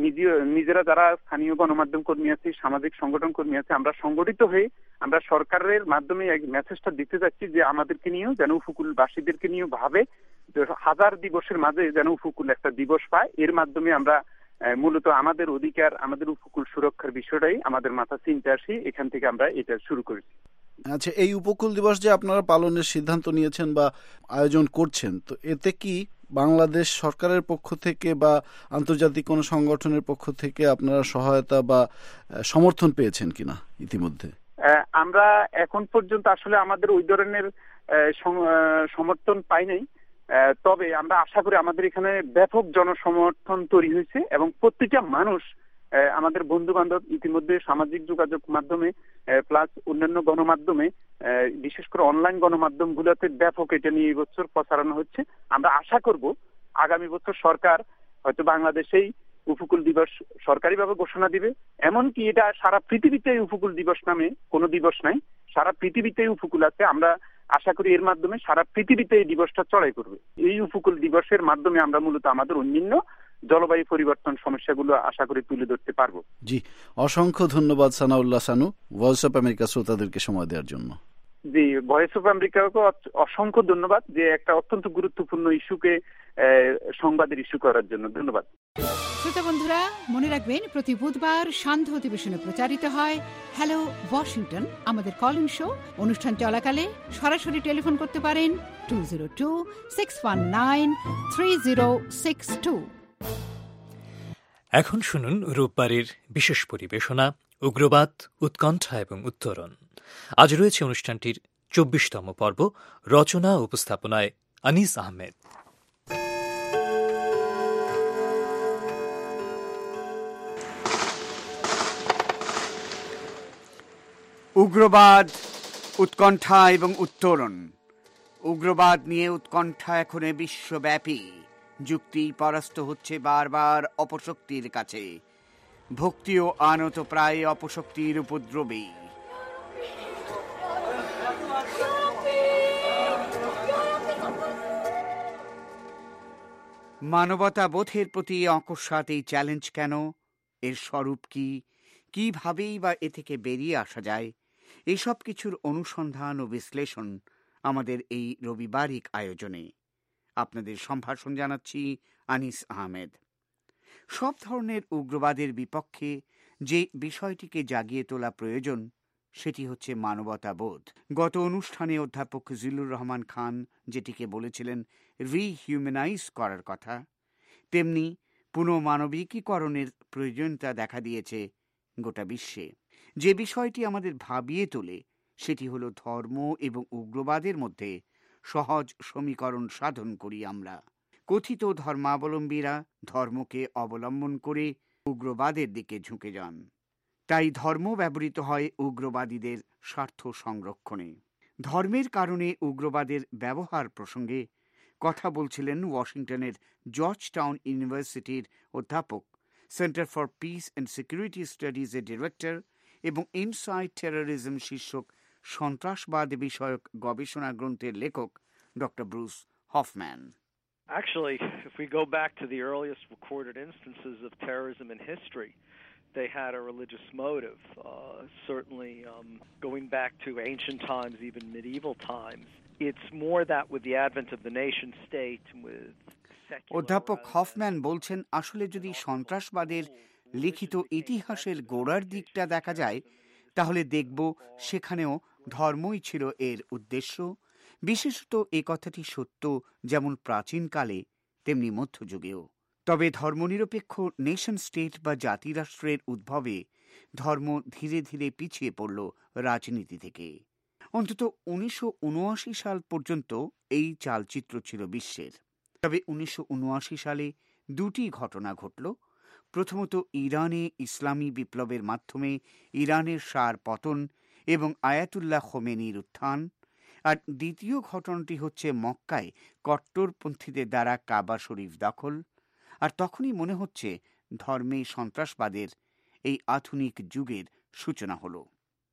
নিজেরা যারা স্থানীয় গণমাধ্যম কর্মী আছে, সামাজিক সংগঠন কর্মী আছে, আমরা সংগঠিত হয়ে আমরা সরকারের মাধ্যমে এক মেসেজটা দিতে যাচ্ছি যে আমাদেরকে নিয়েও যেন উপকূলবাসীদেরকে নিয়েও ভাবে, হাজার দিবসের মাঝে যেন উপকূল একটা দিবস পায়। এর মাধ্যমে আমরা মূলত আমাদের অধিকার, আমাদের উপকূল সুরক্ষার বিষয়টাই আমাদের মাথা চিন্তা আসি, এখান থেকে আমরা এটা শুরু করেছি। আচ্ছা, এই উপকূল দিবস যে আপনারা পালনের সিদ্ধান্ত নিয়েছেন বা আয়োজন করছেন, তো এতে কি বাংলাদেশ সরকারের পক্ষ থেকে বা আন্তর্জাতিক কোনো সংগঠনের পক্ষ থেকে আপনারা সহায়তা বা সমর্থন পেয়েছেন কিনা ইতিমধ্যে? আমরা এখন পর্যন্ত আসলে আমাদের ওই ধরনের সমর্থন পাই নাই, তবে আমরা আশা করি আমাদের এখানে ব্যাপক জনসমর্থন তৈরি হয়েছে এবং প্রত্যেকটা মানুষ, আমাদের বন্ধু বান্ধব ইতিমধ্যে সামাজিক যোগাযোগ মাধ্যমে প্লাস অন্যান্য গণমাধ্যমে, বিশেষ করে অনলাইন গণমাধ্যম গুলোতে ব্যাপক এটা নিয়ে এবছর প্রচারণা হচ্ছে। আমরা আশা করব আগামী বছর সরকার হয়তো বাংলাদেশেই উপকূল দিবস সরকারিভাবে ঘোষণা দিবে, এমনকি এটা সারা পৃথিবীতে উপকূল দিবস নামে কোনো দিবস নাই, সারা পৃথিবীতে উপকূল আছে। আমরা আশা করি এর মাধ্যমে সারা পৃথিবীতে এই দিবসটা চড়াই করবে। এই উপকূল দিবসের মাধ্যমে আমরা মূলত আমাদের অন্যান্য জলবায়ু পরিবর্তন সমস্যাগুলো আশা করি তুলে ধরতে পারবো। জি, অসংখ্য ধন্যবাদ Sanaullah Sanu, voice of America শ্রোতাদেরকে সময় দেওয়ার জন্য। জি, ভয়েস অফ আমেরিকাকে অসংখ্য ধন্যবাদ যে একটা অত্যন্ত গুরুত্বপূর্ণ ইস্যুকে সংবাদের ইস্যু করার জন্য। ধন্যবাদ। শ্রোতা বন্ধুরা, মনে রাখবেন প্রতি বুধবার সান্ধ্য অধিবেশনে প্রচারিত হয় হ্যালো ওয়াশিংটন, আমাদের কলিং শো। অনুষ্ঠান চলাকালে সরাসরি টেলিফোন করতে পারেন two zero two six one nine three zero six two. এখন শুনুন রূপবারের বিশেষ পরিবেশনা উগ্রবাদ, উৎকণ্ঠা এবং উত্তরণ। আজ রয়েছে অনুষ্ঠানটির চব্বিশতম পর্ব। রচনা ও উপস্থাপনায় আনিস আহমেদ। উগ্রবাদ, উৎকণ্ঠা এবং উত্তরণ। উগ্রবাদ নিয়ে উৎকণ্ঠা এখন বিশ্বব্যাপী। যুক্তি পরাস্ত হচ্ছে বারবার অপশক্তির কাছে। ভক্তিও আনত প্রায় অপশক্তির উপদ্রবে। মানবতা বোধের প্রতি অকস্মাৎ এই চ্যালেঞ্জ কেন? এর স্বরূপ কি? কিভাবেই বা এ থেকে বেরিয়ে আসা যায়? এসব কিছুর অনুসন্ধান ও বিশ্লেষণ আমাদের এই রবিবারিক আয়োজনে। আপনাদের সম্ভাষণ জানাচ্ছি আনিস আহমেদ। সব ধরনের উগ্রবাদের বিপক্ষে যে বিষয়টিকে জাগিয়ে তোলা প্রয়োজন সেটি হচ্ছে মানবতাবোধ। গত অনুষ্ঠানে অধ্যাপক জিল্লুর রহমান খান যেটিকে বলেছিলেন রিহিউম্যানাইজ করার কথা, তেমনি পুনঃমানবিকীকরণের প্রয়োজনীয়তা দেখা দিয়েছে গোটা বিশ্বে। যে বিষয়টি আমাদের ভাবিয়ে তোলে সেটি হলো ধর্ম এবং উগ্রবাদের মধ্যে সহজ সমীকরণ সাধন করি আমরা। কথিত ধর্মাবলম্বীরা ধর্মকে অবলম্বন করে উগ্রবাদের দিকে ঝুঁকে যান। তাই ধর্ম ব্যবহৃত হয় উগ্রবাদীদের স্বার্থ সংরক্ষণে। ধর্মের কারণে উগ্রবাদের ব্যবহার প্রসঙ্গে কথা বলছিলেন ওয়াশিংটনের জর্জ টাউন ইউনিভার্সিটির অধ্যাপক, centre for peace and security স্টাডিজের ডিরেক্টর এবং ইনসাইড টেররিজম শীর্ষক সন্ত্রাসবাদ বিষয়ক গবেষণা গ্রন্থের লেখক doctor Bruce Hoffman. Actually, if we go back to the earliest recorded instances of terrorism in history, they had a religious motive. Uh, certainly, um, going back to ancient times, even medieval times, it's more that with the advent of the nation state, with অধ্যাপক Hoffman বলছেন, আসলে যদি সন্ত্রাসবাদের লিখিত ইতিহাসের গোড়ার দিকটা দেখা যায় তাহলে দেখব সেখানেও ধর্মই ছিল এর উদ্দেশ্য। বিশেষত এ কথাটি সত্য যেমন প্রাচীনকালে তেমনি মধ্যযুগেও। তবে ধর্মনিরপেক্ষ নেশন স্টেট বা জাতিরাষ্ট্রের উদ্ভবে ধর্ম ধীরে ধীরে পিছিয়ে পড়ল রাজনীতি থেকে। অন্তত উনিশশো উনআশি সাল পর্যন্ত এই চালচিত্র ছিল বিশ্বের। তবে উনিশশো উনআশি সালে দুটি ঘটনা ঘটল। প্রথমত ইরানে ইসলামী বিপ্লবের মাধ্যমে ইরানের শাহর পতন এবং আয়াতুল্লাহ খোমেনির উত্থান। আর দ্বিতীয় ঘটনাটি হচ্ছে মক্কায় কট্টরপন্থীদের দ্বারা কাবা শরীফ দখল। আর তখনই মনে হচ্ছে ধর্মে সন্ত্রাসবাদের এই আধুনিক যুগের সূচনা হলো।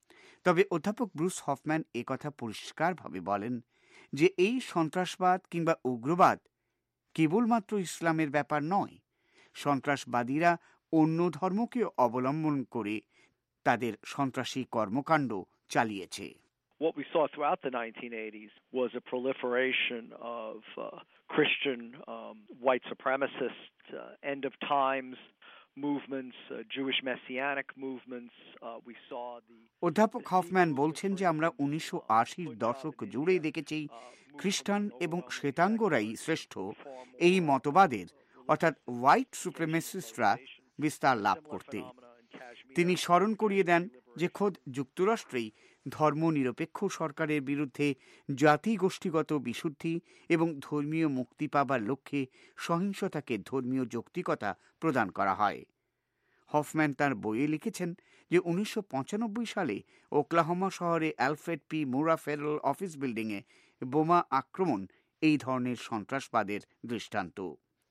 তবে অধ্যাপক ব্রুস হফম্যান একথা পরিষ্কারভাবে বলেন যে এই সন্ত্রাসবাদ কিংবা উগ্রবাদ কেবলমাত্র ইসলামের ব্যাপার নয়। সন্ত্রাসবাদীরা অন্য ধর্মকে অবলম্বন করে তাদের সন্ত্রাসী কর্মকাণ্ড চালিয়েছে। What we saw throughout the nineteen eighties was a proliferation of uh, Christian um, white supremacist uh, end of times movements, uh, Jewish messianic movements. Uh, we saw the অধ্যাপক হফম্যান বলছেন যে আমরা উনিশশো আশির দশক জুড়ে দেখেছি খ্রিস্টান এবং শ্বেতাঙ্গরাই শ্রেষ্ঠ এই মতবাদের অর্থাৎ হোয়াইট সুপ্রিমেসিস্টরা বিস্তার লাভ করতে। তিনি স্মরণ করিয়ে দেন যে খোদ যুক্তরাষ্ট্রেই ধর্মনিরপেক্ষ সরকারের বিরুদ্ধে জাতি গোষ্ঠীগত বিশুদ্ধি এবং ধর্মীয় মুক্তি পাবার লক্ষ্যে সহিংসতাকে ধর্মীয় যৌক্তিকতা প্রদান করা হয়। হফম্যান তার বইয়ে লিখেছেন যে উনিশশো পঁচানব্বই সালে ওকলাহোমা শহরে Alfred P Murrah federal office বিল্ডিংয়ে বোমা আক্রমণ এই ধরনের সন্ত্রাসবাদের দৃষ্টান্ত।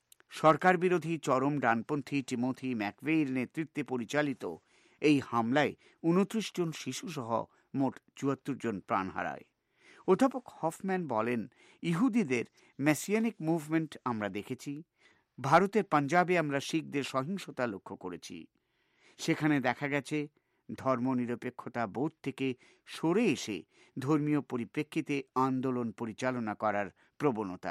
সরকার বিরোধী চরম ডানপন্থী টিমোথি ম্যাকভেইর নেতৃত্বে পরিচালিত এই হামলায় উনত্রিশ জন শিশুসহ মোট চুয়াত্তর জন প্রাণ হারায়। অধ্যাপক হফম্যান বলেন, ইহুদিদের মেসিয়ানিক মুভমেন্ট আমরা দেখেছি। ভারতের পাঞ্জাবে আমরা শিখদের সহিংসতা লক্ষ্য করেছি। সেখানে দেখা গেছে ধর্মনিরপেক্ষতা বোধ থেকে সরে এসে ধর্মীয় পরিপ্রেক্ষিতে আন্দোলন পরিচালনা করার প্রবণতা।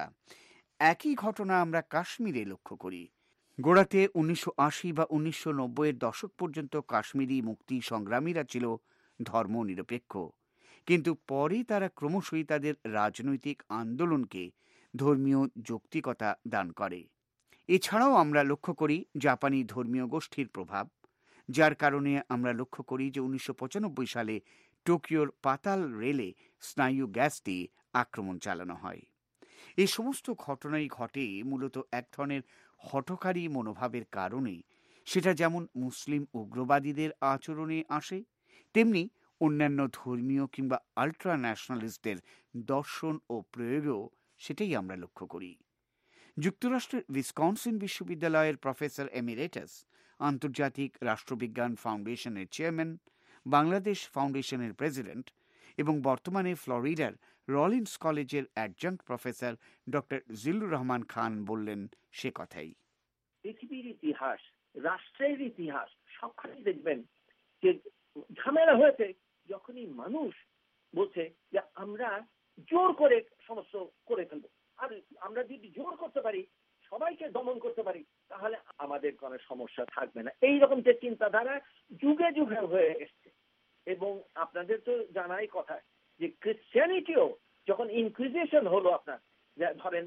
একই ঘটনা আমরা কাশ্মীরে লক্ষ্য করি। গোড়াতে উনিশশো আশি বা উনিশশো নব্বইয়ের দশক পর্যন্ত কাশ্মীরি মুক্তি সংগ্রামীরা ছিল ধর্মনিরপেক্ষ, কিন্তু পরে তারা ক্রমশই তাদের রাজনৈতিক আন্দোলনকে ধর্মীয় যৌক্তিকতা দান করে। এছাড়াও আমরা লক্ষ্য করি জাপানি ধর্মীয় গোষ্ঠীর প্রভাব, যার কারণে আমরা লক্ষ্য করি যে উনিশশো পঁচানব্বই সালে টোকিওর পাতাল রেলে স্নায়ু গ্যাস দিয়ে আক্রমণ চালানো হয়। এই সমস্ত ঘটনাই ঘটে মূলত এক ধরনের হঠকারী মনোভাবের কারণে। সেটা যেমন মুসলিম উগ্রবাদীদের আচরণে আসে, তেমনি অন্যান্য ধর্মীয় কিংবা আল্ট্রা ন্যাশনালিস্টদের দর্শন ও প্রয়োগেও সেটাই আমরা লক্ষ্য করি। যুক্তরাষ্ট্রের উইসকনসিন বিশ্ববিদ্যালয়ের প্রফেসর এমিরেটাস, আন্তর্জাতিক রাষ্ট্রবিজ্ঞান ফাউন্ডেশনের চেয়ারম্যান, বাংলাদেশ ফাউন্ডেশনের প্রেসিডেন্ট এবং বর্তমানে ফ্লোরিডার রলিন্স কলেজের adjunct professor doctor Zillur Rahman Khan বললেন সে কথাই। পৃথিবীর ইতিহাস, রাষ্ট্রের ইতিহাস সবখানে দেখবেন যে ঝামেলা হয়েছে যখনই মানুষ বলছে যে আমরা জোর করে সমস্ত করে ফেলবো, আর আমরা যদি জোর করতে পারি, সবাইকে দমন করতে পারি, তাহলে আমাদের কোনো সমস্যা থাকবে না। এইরকম যে চিন্তাধারা যুগে যুগে হয়ে এসছে। এবং আপনাদের তো জানাই কথা যে ক্রিশ্চিয়ানিটিও যখন ইনকুইজিশন হলো, আপনার ধরেন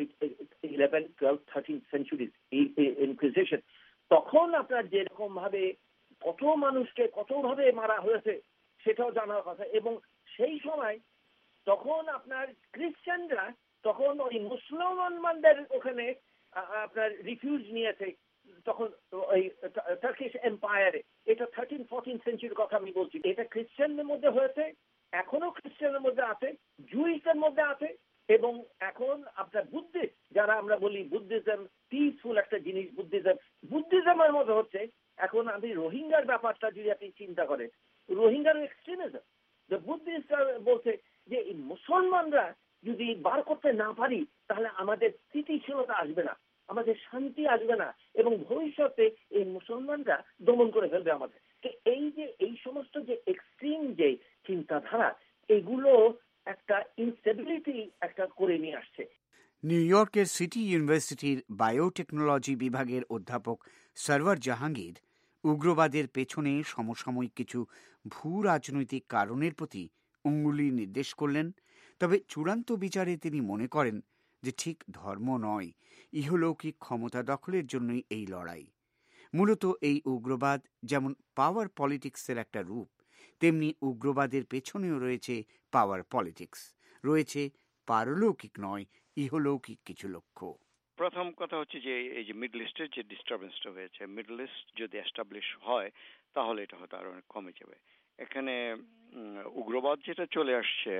eleven twelve thirteen century inquisition, তখন আপনার যেরকম ভাবে কত মানুষকে কত ভাবে মারা হয়েছে সেটাও জানার কথা। এবং সেই সময় তখন আপনার ক্রিশ্চিয়ানরা তখন ওই মুসলমানদের ওখানে আপনার রিফিউজ নিয়েছে, তখন ওই টার্কিশ এম্পায়ারে। এটা থার্টিন ফোরটিন সেঞ্চুরির কথা আমি বলছি। এটা খ্রিস্টানদের মধ্যে হয়েছে, এখনো খ্রিস্টানদের মধ্যে আছে, জুইসদের মধ্যে আছে, এবং এখন আপনার বুদ্ধিস্ট যারা আমরা বলি বুদ্ধিজম পিসফুল একটা জিনিস, বুদ্ধিজম বুদ্ধিজমের মধ্যে হচ্ছে। এখন আপনি রোহিঙ্গার ব্যাপারটা যদি আপনি চিন্তা করেন, রোহিঙ্গার এক্সট্রিমিজম, যে বুদ্ধিস্টরা বলছে যে এই মুসলমানরা যদি বার করতে না পারি তাহলে আমাদের স্থিতিশীলতা আসবে না, আমাদের শান্তি আসবে না, এবং ভবিষ্যতে এই মুসলমানরা দমন করে ফেলবে আমাদের। এই যে এই সমস্ত যে এক্সট্রিম যে চিন্তাধারা, এগুলো একটা ইনস্টেবিলিটি একটা করে নিয়ে আসছে। নিউ ইয়র্কের সিটি ইউনিভার্সিটির বায়োটেকনোলজি বিভাগের অধ্যাপক সরওয়ার জাহাঙ্গীর উগ্রবাদের পেছনে সমসাময়িক কিছু ভূ রাজনৈতিক কারণের প্রতি অঙ্গুলি নির্দেশ করলেন। তবে চূড়ান্ত বিচারে তিনি মনে করেন যে ঠিক ধর্ম নয়, ইহলৌকিক ক্ষমতা দখলের জন্যই এই লড়াই। মূলত এই উগ্রবাদ যেমন পাওয়ার পলিটিক্সের একটা রূপ, তেমনি উগ্রবাদের পেছনেও রয়েছে পাওয়ার পলিটিক্স, রয়েছে পারলৌকিক নয় ইহলৌকিক কিছু লক্ষ্য। প্রথম কথা হচ্ছে যে এই যে মিডল ইস্টের যে ডিস্টারবেন্সটা হয়েছে, মিডল ইস্ট যদি এস্টাবলিশ হয় তাহলে এটা হয়তো আরো অনেক কমে যাবে। এখানে উগ্রবাদ যেটা চলে আসছে,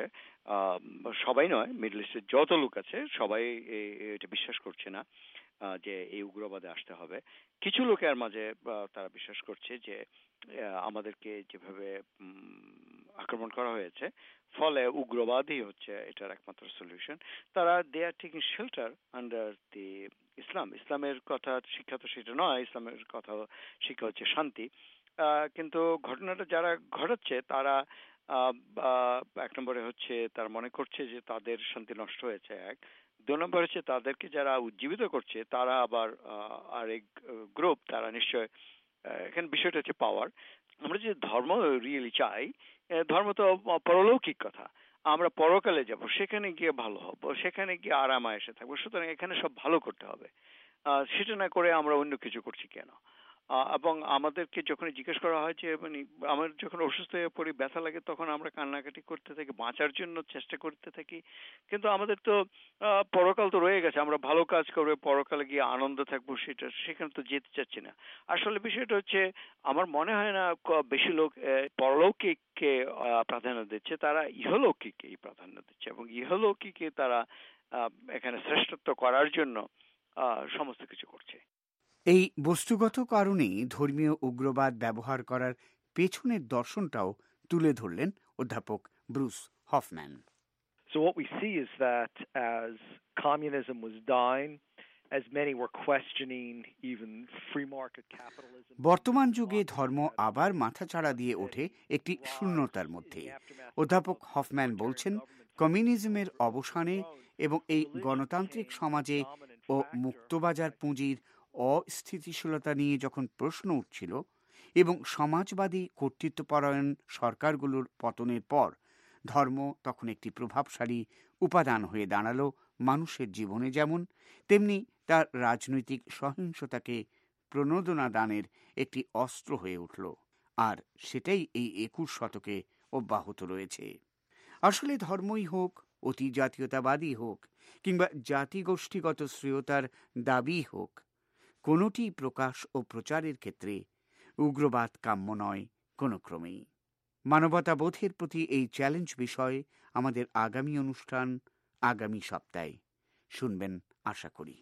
সবাই নয়, মিডল ইস্টের যত লোক আছে সবাই এটা বিশ্বাস করছে না যে এই উগ্রবাদে আসতে হবে। কিছু লোকের মাঝে তারা বিশ্বাস করছে যে আমাদেরকে যেভাবে আক্রমণ করা হয়েছে ফলে উগ্রবাদই হচ্ছে এটার একমাত্র সলিউশন। তারা they are taking shelter under the Islam. ইসলামের কথা শিক্ষা তো সেটা নয়, ইসলামের কথা শিক্ষা হচ্ছে শান্তি। কিন্তু ঘটনাটা যারা ঘটাচ্ছে তারা এক নম্বরে হচ্ছে তারা মনে করছে যে তাদের শান্তি নষ্ট হয়েছে, এক। দুই নম্বর হচ্ছে তাদেরকে যারা উজ্জীবিত করছে তারা আবার আরেক গ্রুপ, তারা নিশ্চয় এখানে বিষয়টা হচ্ছে পাওয়ার। আমরা যে ধর্ম রিয়েলি চাই, ধর্ম তো পরলৌকিক কথা, আমরা পরকালে যাব, সেখানে গিয়ে ভালো হব, সেখানে গিয়ে আরাম এসে থাকবো, সুতরাং এখানে সব ভালো করতে হবে। সেটা না করে আমরা অন্য কিছু করছি কেন? এবং আমাদেরকে যখন জিজ্ঞেস করা হয় যে মানে আমার যখন অসুস্থ হয়ে পড়ি, ব্যথা লাগে, তখন আমরা কান্নাকাটি করতে থাকি, বাঁচার জন্য চেষ্টা করতে থাকি, কিন্তু আমাদের তো পরকাল তো রয়ে গেছে, আমরা ভালো কাজ করবে, পরকালে গিয়ে আনন্দ থাকবো, সেটা সেখানে তো যেতে চাচ্ছি না। আসলে বিষয়টা হচ্ছে আমার মনে হয় না বেশি লোক পরলৌকিককে প্রাধান্য দিচ্ছে, তারা ইহলৌকিককেই প্রাধান্য দিচ্ছে এবং ইহলৌকিকে তারা এখানে শ্রেষ্ঠত্ব করার জন্য সমস্ত কিছু করছে। এই বস্তুগত কারণেই ধর্মীয় উগ্রবাদ ব্যবহার করার পেছনের দর্শনটাও তুলে ধরলেন অধ্যাপক Bruce Hoffman. So what we see is that as communism was dying, as many were questioning even free market capitalism. বর্তমান যুগে ধর্ম আবার মাথাচাড়া দিয়ে ওঠে একটি শূন্যতার মধ্যে। অধ্যাপক হফম্যান বলছেন, কমিউনিজমের অবসানে এবং এই গণতান্ত্রিক সমাজে ও মুক্তবাজার পুঁজির অস্থিতিশীলতা নিয়ে যখন প্রশ্ন উঠছিল এবং সমাজবাদী কর্তৃত্বপরায়ণ সরকারগুলোর পতনের পর ধর্ম তখন একটি প্রভাবশালী উপাদান হয়ে দাঁড়ালো মানুষের জীবনে, যেমন তেমনি তার রাজনৈতিক সহিংসতাকে প্রণোদনা দানের একটি অস্ত্র হয়ে উঠল। আর সেটাই এই একুশ শতকে অব্যাহত রয়েছে। আসলে ধর্মই হোক, অতি জাতীয়তাবাদী হোক কিংবা জাতিগোষ্ঠীগত শ্রেয়তার দাবি হোক, কোনোটি প্রকাশ ও প্রচারের ক্ষেত্রে উগ্রবাদ কাম্য নয় কোনো ক্রমেই। মানবতাবোধের প্রতি এই চ্যালেঞ্জ বিষয়ে আমাদের আগামী অনুষ্ঠান আগামী সপ্তাহে শুনবেন আশা করি।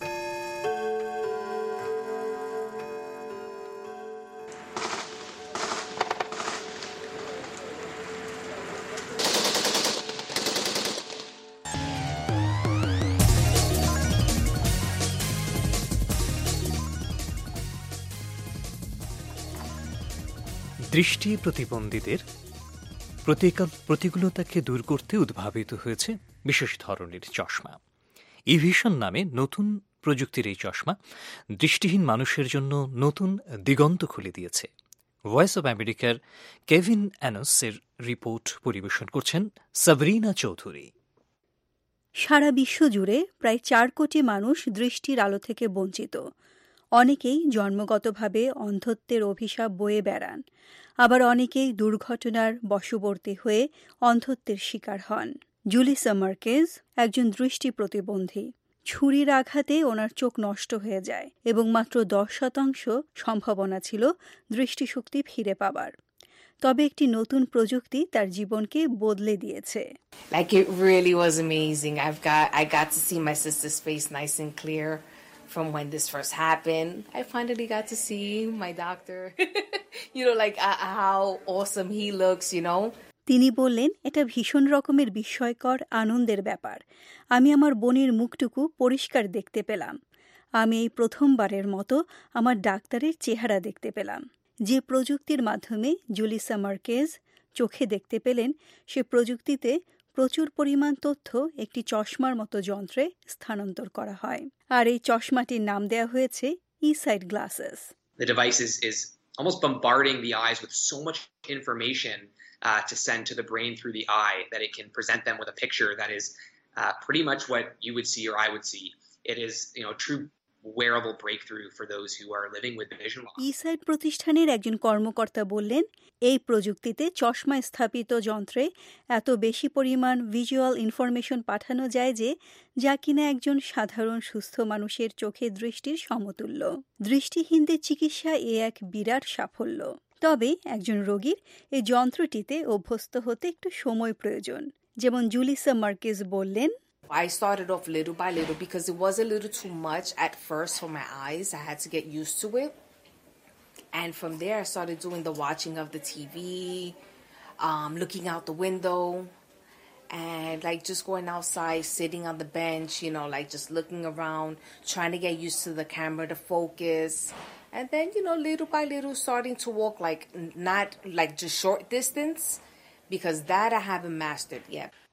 দৃষ্টি প্রতিবন্ধীদের প্রতিকূলতাকে দূর করতে উদ্ভাবিত হয়েছে বিশেষ ধরনের চশমা। ইভিশন নামে নতুন প্রযুক্তির এই চশমা দৃষ্টিহীন মানুষের জন্য নতুন দিগন্ত খুলে দিয়েছে। ভয়েস অব আমেরিকার কেভিন অ্যানোসের রিপোর্ট পরিবেশন করছেন সাবরিনা চৌধুরী। সারা বিশ্ব জুড়ে প্রায় চার কোটি মানুষ দৃষ্টির আলো থেকে বঞ্চিত। অনেকেই জন্মগতভাবে অন্ধত্বের অভিশাপ বয়ে বেড়ান, আবার অনেকেই দুর্ঘটনার বশবর্তী হয়ে অন্ধত্বের শিকার হন। জুলিসা মার্কেজ একজন দৃষ্টি প্রতিবন্ধী। ছুরির আঘাতে ওনার চোখ নষ্ট হয়ে যায় এবং মাত্র দশ শতাংশ সম্ভাবনা ছিল দৃষ্টিশক্তি ফিরে পাবার। তবে একটি নতুন প্রযুক্তি তার জীবনকে বদলে দিয়েছে। Like it really was amazing. I've got I got to see my sister's face nice and clear. From when this first happened, I finally got to see my doctor. You know, like uh, how awesome he looks, you know. তিনি বললেন, এটা ভীষণ রকমের বিস্ময়কর আনন্দের ব্যাপার। আমি আমার বোনের মুখটুকু পরিষ্কার দেখতে পেলাম। আমি এই প্রথমবারের মতো আমার ডাক্তারের চেহারা দেখতে পেলাম। যে প্রযুক্তির মাধ্যমে জুলিসা মার্কেজ চোখে দেখতে পেলেন, সে প্রযুক্তিতে প্রচুর পরিমাণ তথ্য একটি চশমার মতো যন্ত্রে স্থানান্তর করা হয়, আর এই চশমাটির নাম দেওয়া হয়েছে eSight glasses. The device is, is almost bombarding the eyes with so much information uh, to send to the brain through the eye that it can present them with a picture that is uh, pretty much what you would see or I would see. It is, you know, true wearable breakthrough for those who are living with vision loss. ESight প্রতিষ্ঠানের একজন কর্মকর্তা বললেন, এই প্রযুক্তিতে চশমা স্থাপিত যন্ত্রে এত বেশি পরিমাণ ভিজুয়াল ইনফরমেশন পাঠানো যায় যে যা কিনা একজন সাধারণ সুস্থ মানুষের চোখে দৃষ্টির সমতুল্য। দৃষ্টিহীনদের চিকিৎসা এ এক বিরাট সাফল্য। তবে একজন রোগীর এই যন্ত্রটিতে অভ্যস্ত হতে একটু সময় প্রয়োজন। যেমন জুলিসা মার্কেজ বললেন, I started off little by little because it was a little too much at first for my eyes. I had to get used to it. And from there, I started doing the watching of the T V, um, looking out the window, and like just going outside, sitting on the bench, you know, like just looking around, trying to get used to the camera to focus. And then, you know, little by little starting to walk like not like just short distance, because that I haven't mastered yet.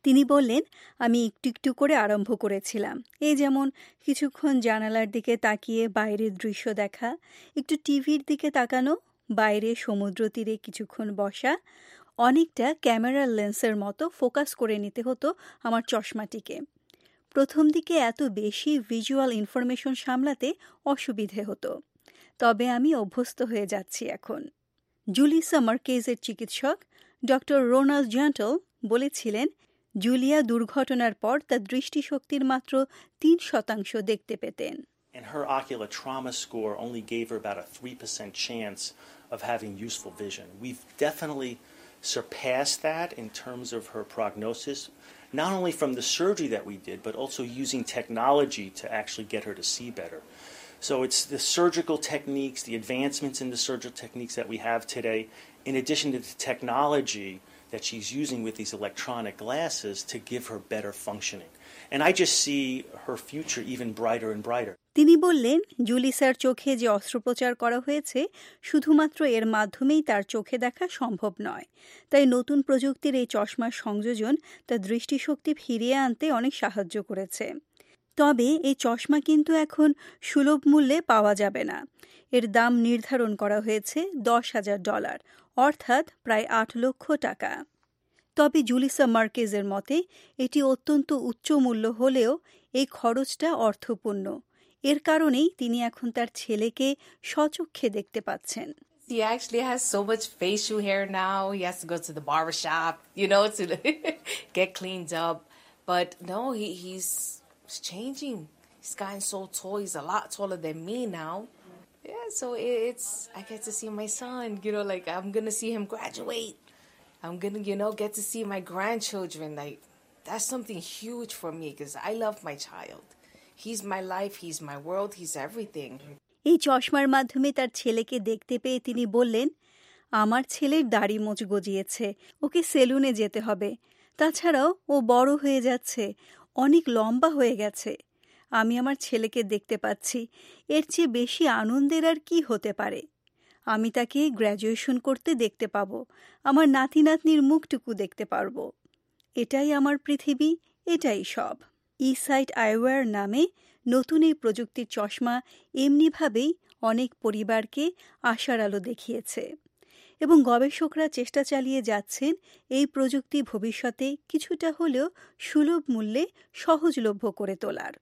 তিনি বললেন, আমি একটু একটু করে আরম্ভ করেছিলাম। এই যেমন কিছুক্ষণ জানালার দিকে তাকিয়ে বাইরের দৃশ্য দেখা, একটু টিভির দিকে তাকানো, বাইরে সমুদ্র তীরে কিছুক্ষণ বসা। অনেকটা ক্যামেরার লেন্সের মতো ফোকাস করে নিতে হতো আমার চশমাটিকে। প্রথম দিকে এত বেশি ভিজুয়াল ইনফরমেশন সামলাতে অসুবিধে হতো, তবে আমি অভ্যস্ত হয়ে যাচ্ছি এখন। জুলিসা মার্কেজের চিকিৎসক ডক্টর রোনাল্ড জেন্টল বলেছিলেন, জুলিয়া দুর্ঘটনার পর তার দৃষ্টিশক্তির মাত্র তিন শতাংশ দেখতে পেতেন। And her ocular trauma score only gave her about a three percent chance of having useful vision. We've definitely surpassed that in terms of her prognosis, not only from the surgery that we did, but also using technology to actually get her to see better. So it's the surgical techniques, the advancements in the surgical techniques that we have today, in addition to the technology that she's using with these electronic glasses to give her better functioning. And I just see her future even brighter and brighter. তিনি বললেন, জুলিসার চোখে যে অস্ত্রোপচার করা হয়েছে শুধুমাত্র এর মাধ্যমেই তার চোখে দেখা সম্ভব নয়। তাই নতুন প্রযুক্তির এই চশমার সংযোজন তার দৃষ্টিশক্তি ফিরিয়ে আনতে অনেক সাহায্য করেছে। তবে এই চশমা কিন্তু এখন সুলভ মূল্যে পাওয়া যাবে না। এর দাম নির্ধারণ করা হয়েছে দশ হাজার ডলার, অর্থাৎ প্রায় আট লক্ষ টাকা। তবে জুলিসা মার্কেজের মতে এটি অত্যন্ত উচ্চ মূল্য হলেও এই খরচটা অর্থপূর্ণ। এর কারণেই তিনি এখন তার ছেলেকে স্বচক্ষে দেখতে পাচ্ছেন। He actually has so much facial hair now. He has to go to the barber shop, you know, to get cleaned up. But no, he, he's changing. He's gotten so tall. He's a lot taller than me now. Yeah, so it's, I get to see my son, you know, like I'm going to see him graduate. I'm going to, you know, get to see my grandchildren. Like, that's something huge for me because I love my child. He's my life, he's my world, he's everything. এই চশমার মাধ্যমে তার ছেলেকে দেখতে পেয়ে তিনি বললেন, আমার ছেলের দাড়ি মোচ গজিয়েছে, ওকে সেলুনে যেতে হবে। তাছাড়াও ও বড় হয়ে যাচ্ছে, অনেক লম্বা হয়ে গেছে। আমি আমার ছেলেকে দেখতে পাচ্ছি, এর চেয়ে বেশি আনন্দের আর কি হতে পারে। আমি তাকে গ্র্যাজুয়েশন করতে দেখতে পাবো, আমার নাতি নাতনির মুখটুকু দেখতে পারবো। এটাই আমার পৃথিবী, এটাই সব। ইসাইট আইওয়ার নামে নতুন এই প্রযুক্তির চশমা এমনিভাবেই অনেক পরিবারকে আশার আলো দেখিয়েছে এবং গবেষকরা চেষ্টা চালিয়ে যাচ্ছেন এই প্রযুক্তি ভবিষ্যতে কিছুটা হলেও সুলভ মূল্যে সহজলভ্য করে তোলার।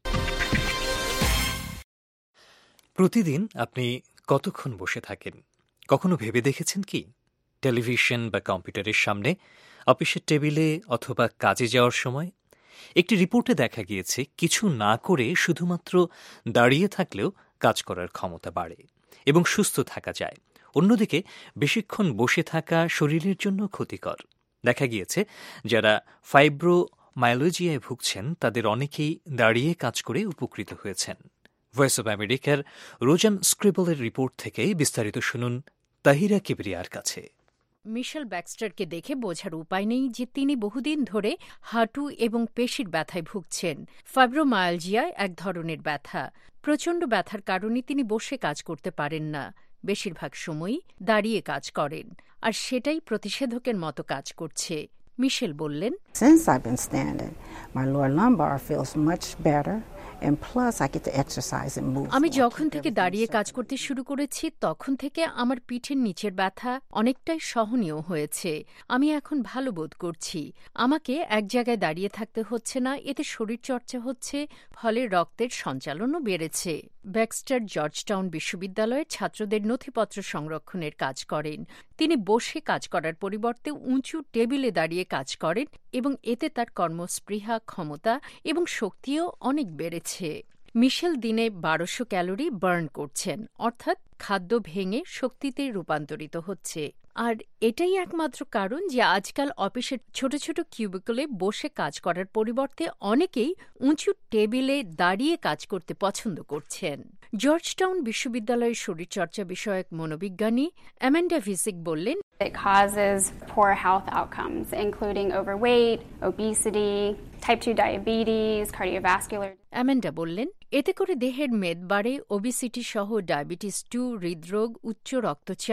প্রতিদিন আপনি কতক্ষণ বসে থাকেন? কখনো ভেবে দেখেছেন কি, টেলিভিশন বা কম্পিউটারের সামনে, অফিসের টেবিলে অথবা কাজে যাওয়ার সময়? একটি রিপোর্টে দেখা গিয়েছে কিছু না করে শুধুমাত্র দাঁড়িয়ে থাকলেও কাজ করার ক্ষমতা বাড়ে এবং সুস্থ থাকা যায়। অন্যদিকে বেশিক্ষণ বসে থাকা শরীরের জন্য ক্ষতিকর। দেখা গিয়েছে যারা ফাইব্রোমাইলজিয়ায় ভুগছেন তাদের অনেকেই দাঁড়িয়ে কাজ করে উপকৃত হয়েছেন। ভয়েস অব আমেরিকার রোজান স্ক্রিবলের রিপোর্ট থেকে বিস্তারিত শুনুন তাহিরা কিবরিয়ার কাছে। মিশেল ব্যাক্সটারকে দেখে বোঝার উপায় নেই যে তিনি বহুদিন ধরে হাঁটু এবং পেশির ব্যথায় ভুগছেন। ফাইব্রোমায়ালজিয়া এক ধরনের ব্যথা। প্রচণ্ড ব্যথার কারণে তিনি বসে কাজ করতে পারেন না, বেশিরভাগ সময়ই দাঁড়িয়ে কাজ করেন, আর সেটাই প্রতিষেধকের মতো কাজ করছে। মিশেল বললেন, Since I've been standing, my lower lumbar feels much better. And plus I get to exercise and move. আমি যখন থেকে দাঁড়িয়ে কাজ করতে শুরু করেছি তখন থেকে আমার পিঠের নিচের ব্যথা অনেকটাই সহনীয় হয়েছে। আমি এখন ভালো বোধ করছি। আমাকে এক জায়গায় দাঁড়িয়ে থাকতে হচ্ছে না, এতে শরীরচর্চা হচ্ছে, ফলে রক্তের সঞ্চালনও বেড়েছে। ব্যাক্সটার জর্জটাউন বিশ্ববিদ্যালয়ের ছাত্রদের নথিপত্র সংরক্ষণের কাজ করেন। তিনি বসে কাজ করার পরিবর্তে উঁচু টেবিলে দাঁড়িয়ে কাজ করেন এবং এতে তার কর্মস্পৃহা, ক্ষমতা এবং শক্তিও অনেক বেড়েছে। মিশেল দিনে বারোশো ক্যালোরি বার্ন করছেন, অর্থাৎ খাদ্য ভেঙে শক্তিতে রূপান্তরিত হচ্ছে। আর এটাই একমাত্র কারণ যে আজকাল অফিসের ছোট ছোট কিউবিকলে বসে কাজ করার পরিবর্তে অনেকেই উঁচু টেবিলে দাঁড়িয়ে কাজ করতে পছন্দ করছেন। জর্জটাউন বিশ্ববিদ্যালয়ের শরীরচর্চা বিষয়ক মনোবিজ্ঞানী অ্যামান্ডা ভিসিক বললেন, It causes poor health outcomes, including overweight, obesity, type two diabetes, cardiovascular. Amanda বললেন, এতে করে দেহের মেদ বাড়ে, ওবিসিটি সহ ডায়াবেটিস টু, হৃদরোগ, উচ্চ রক্তচাপ,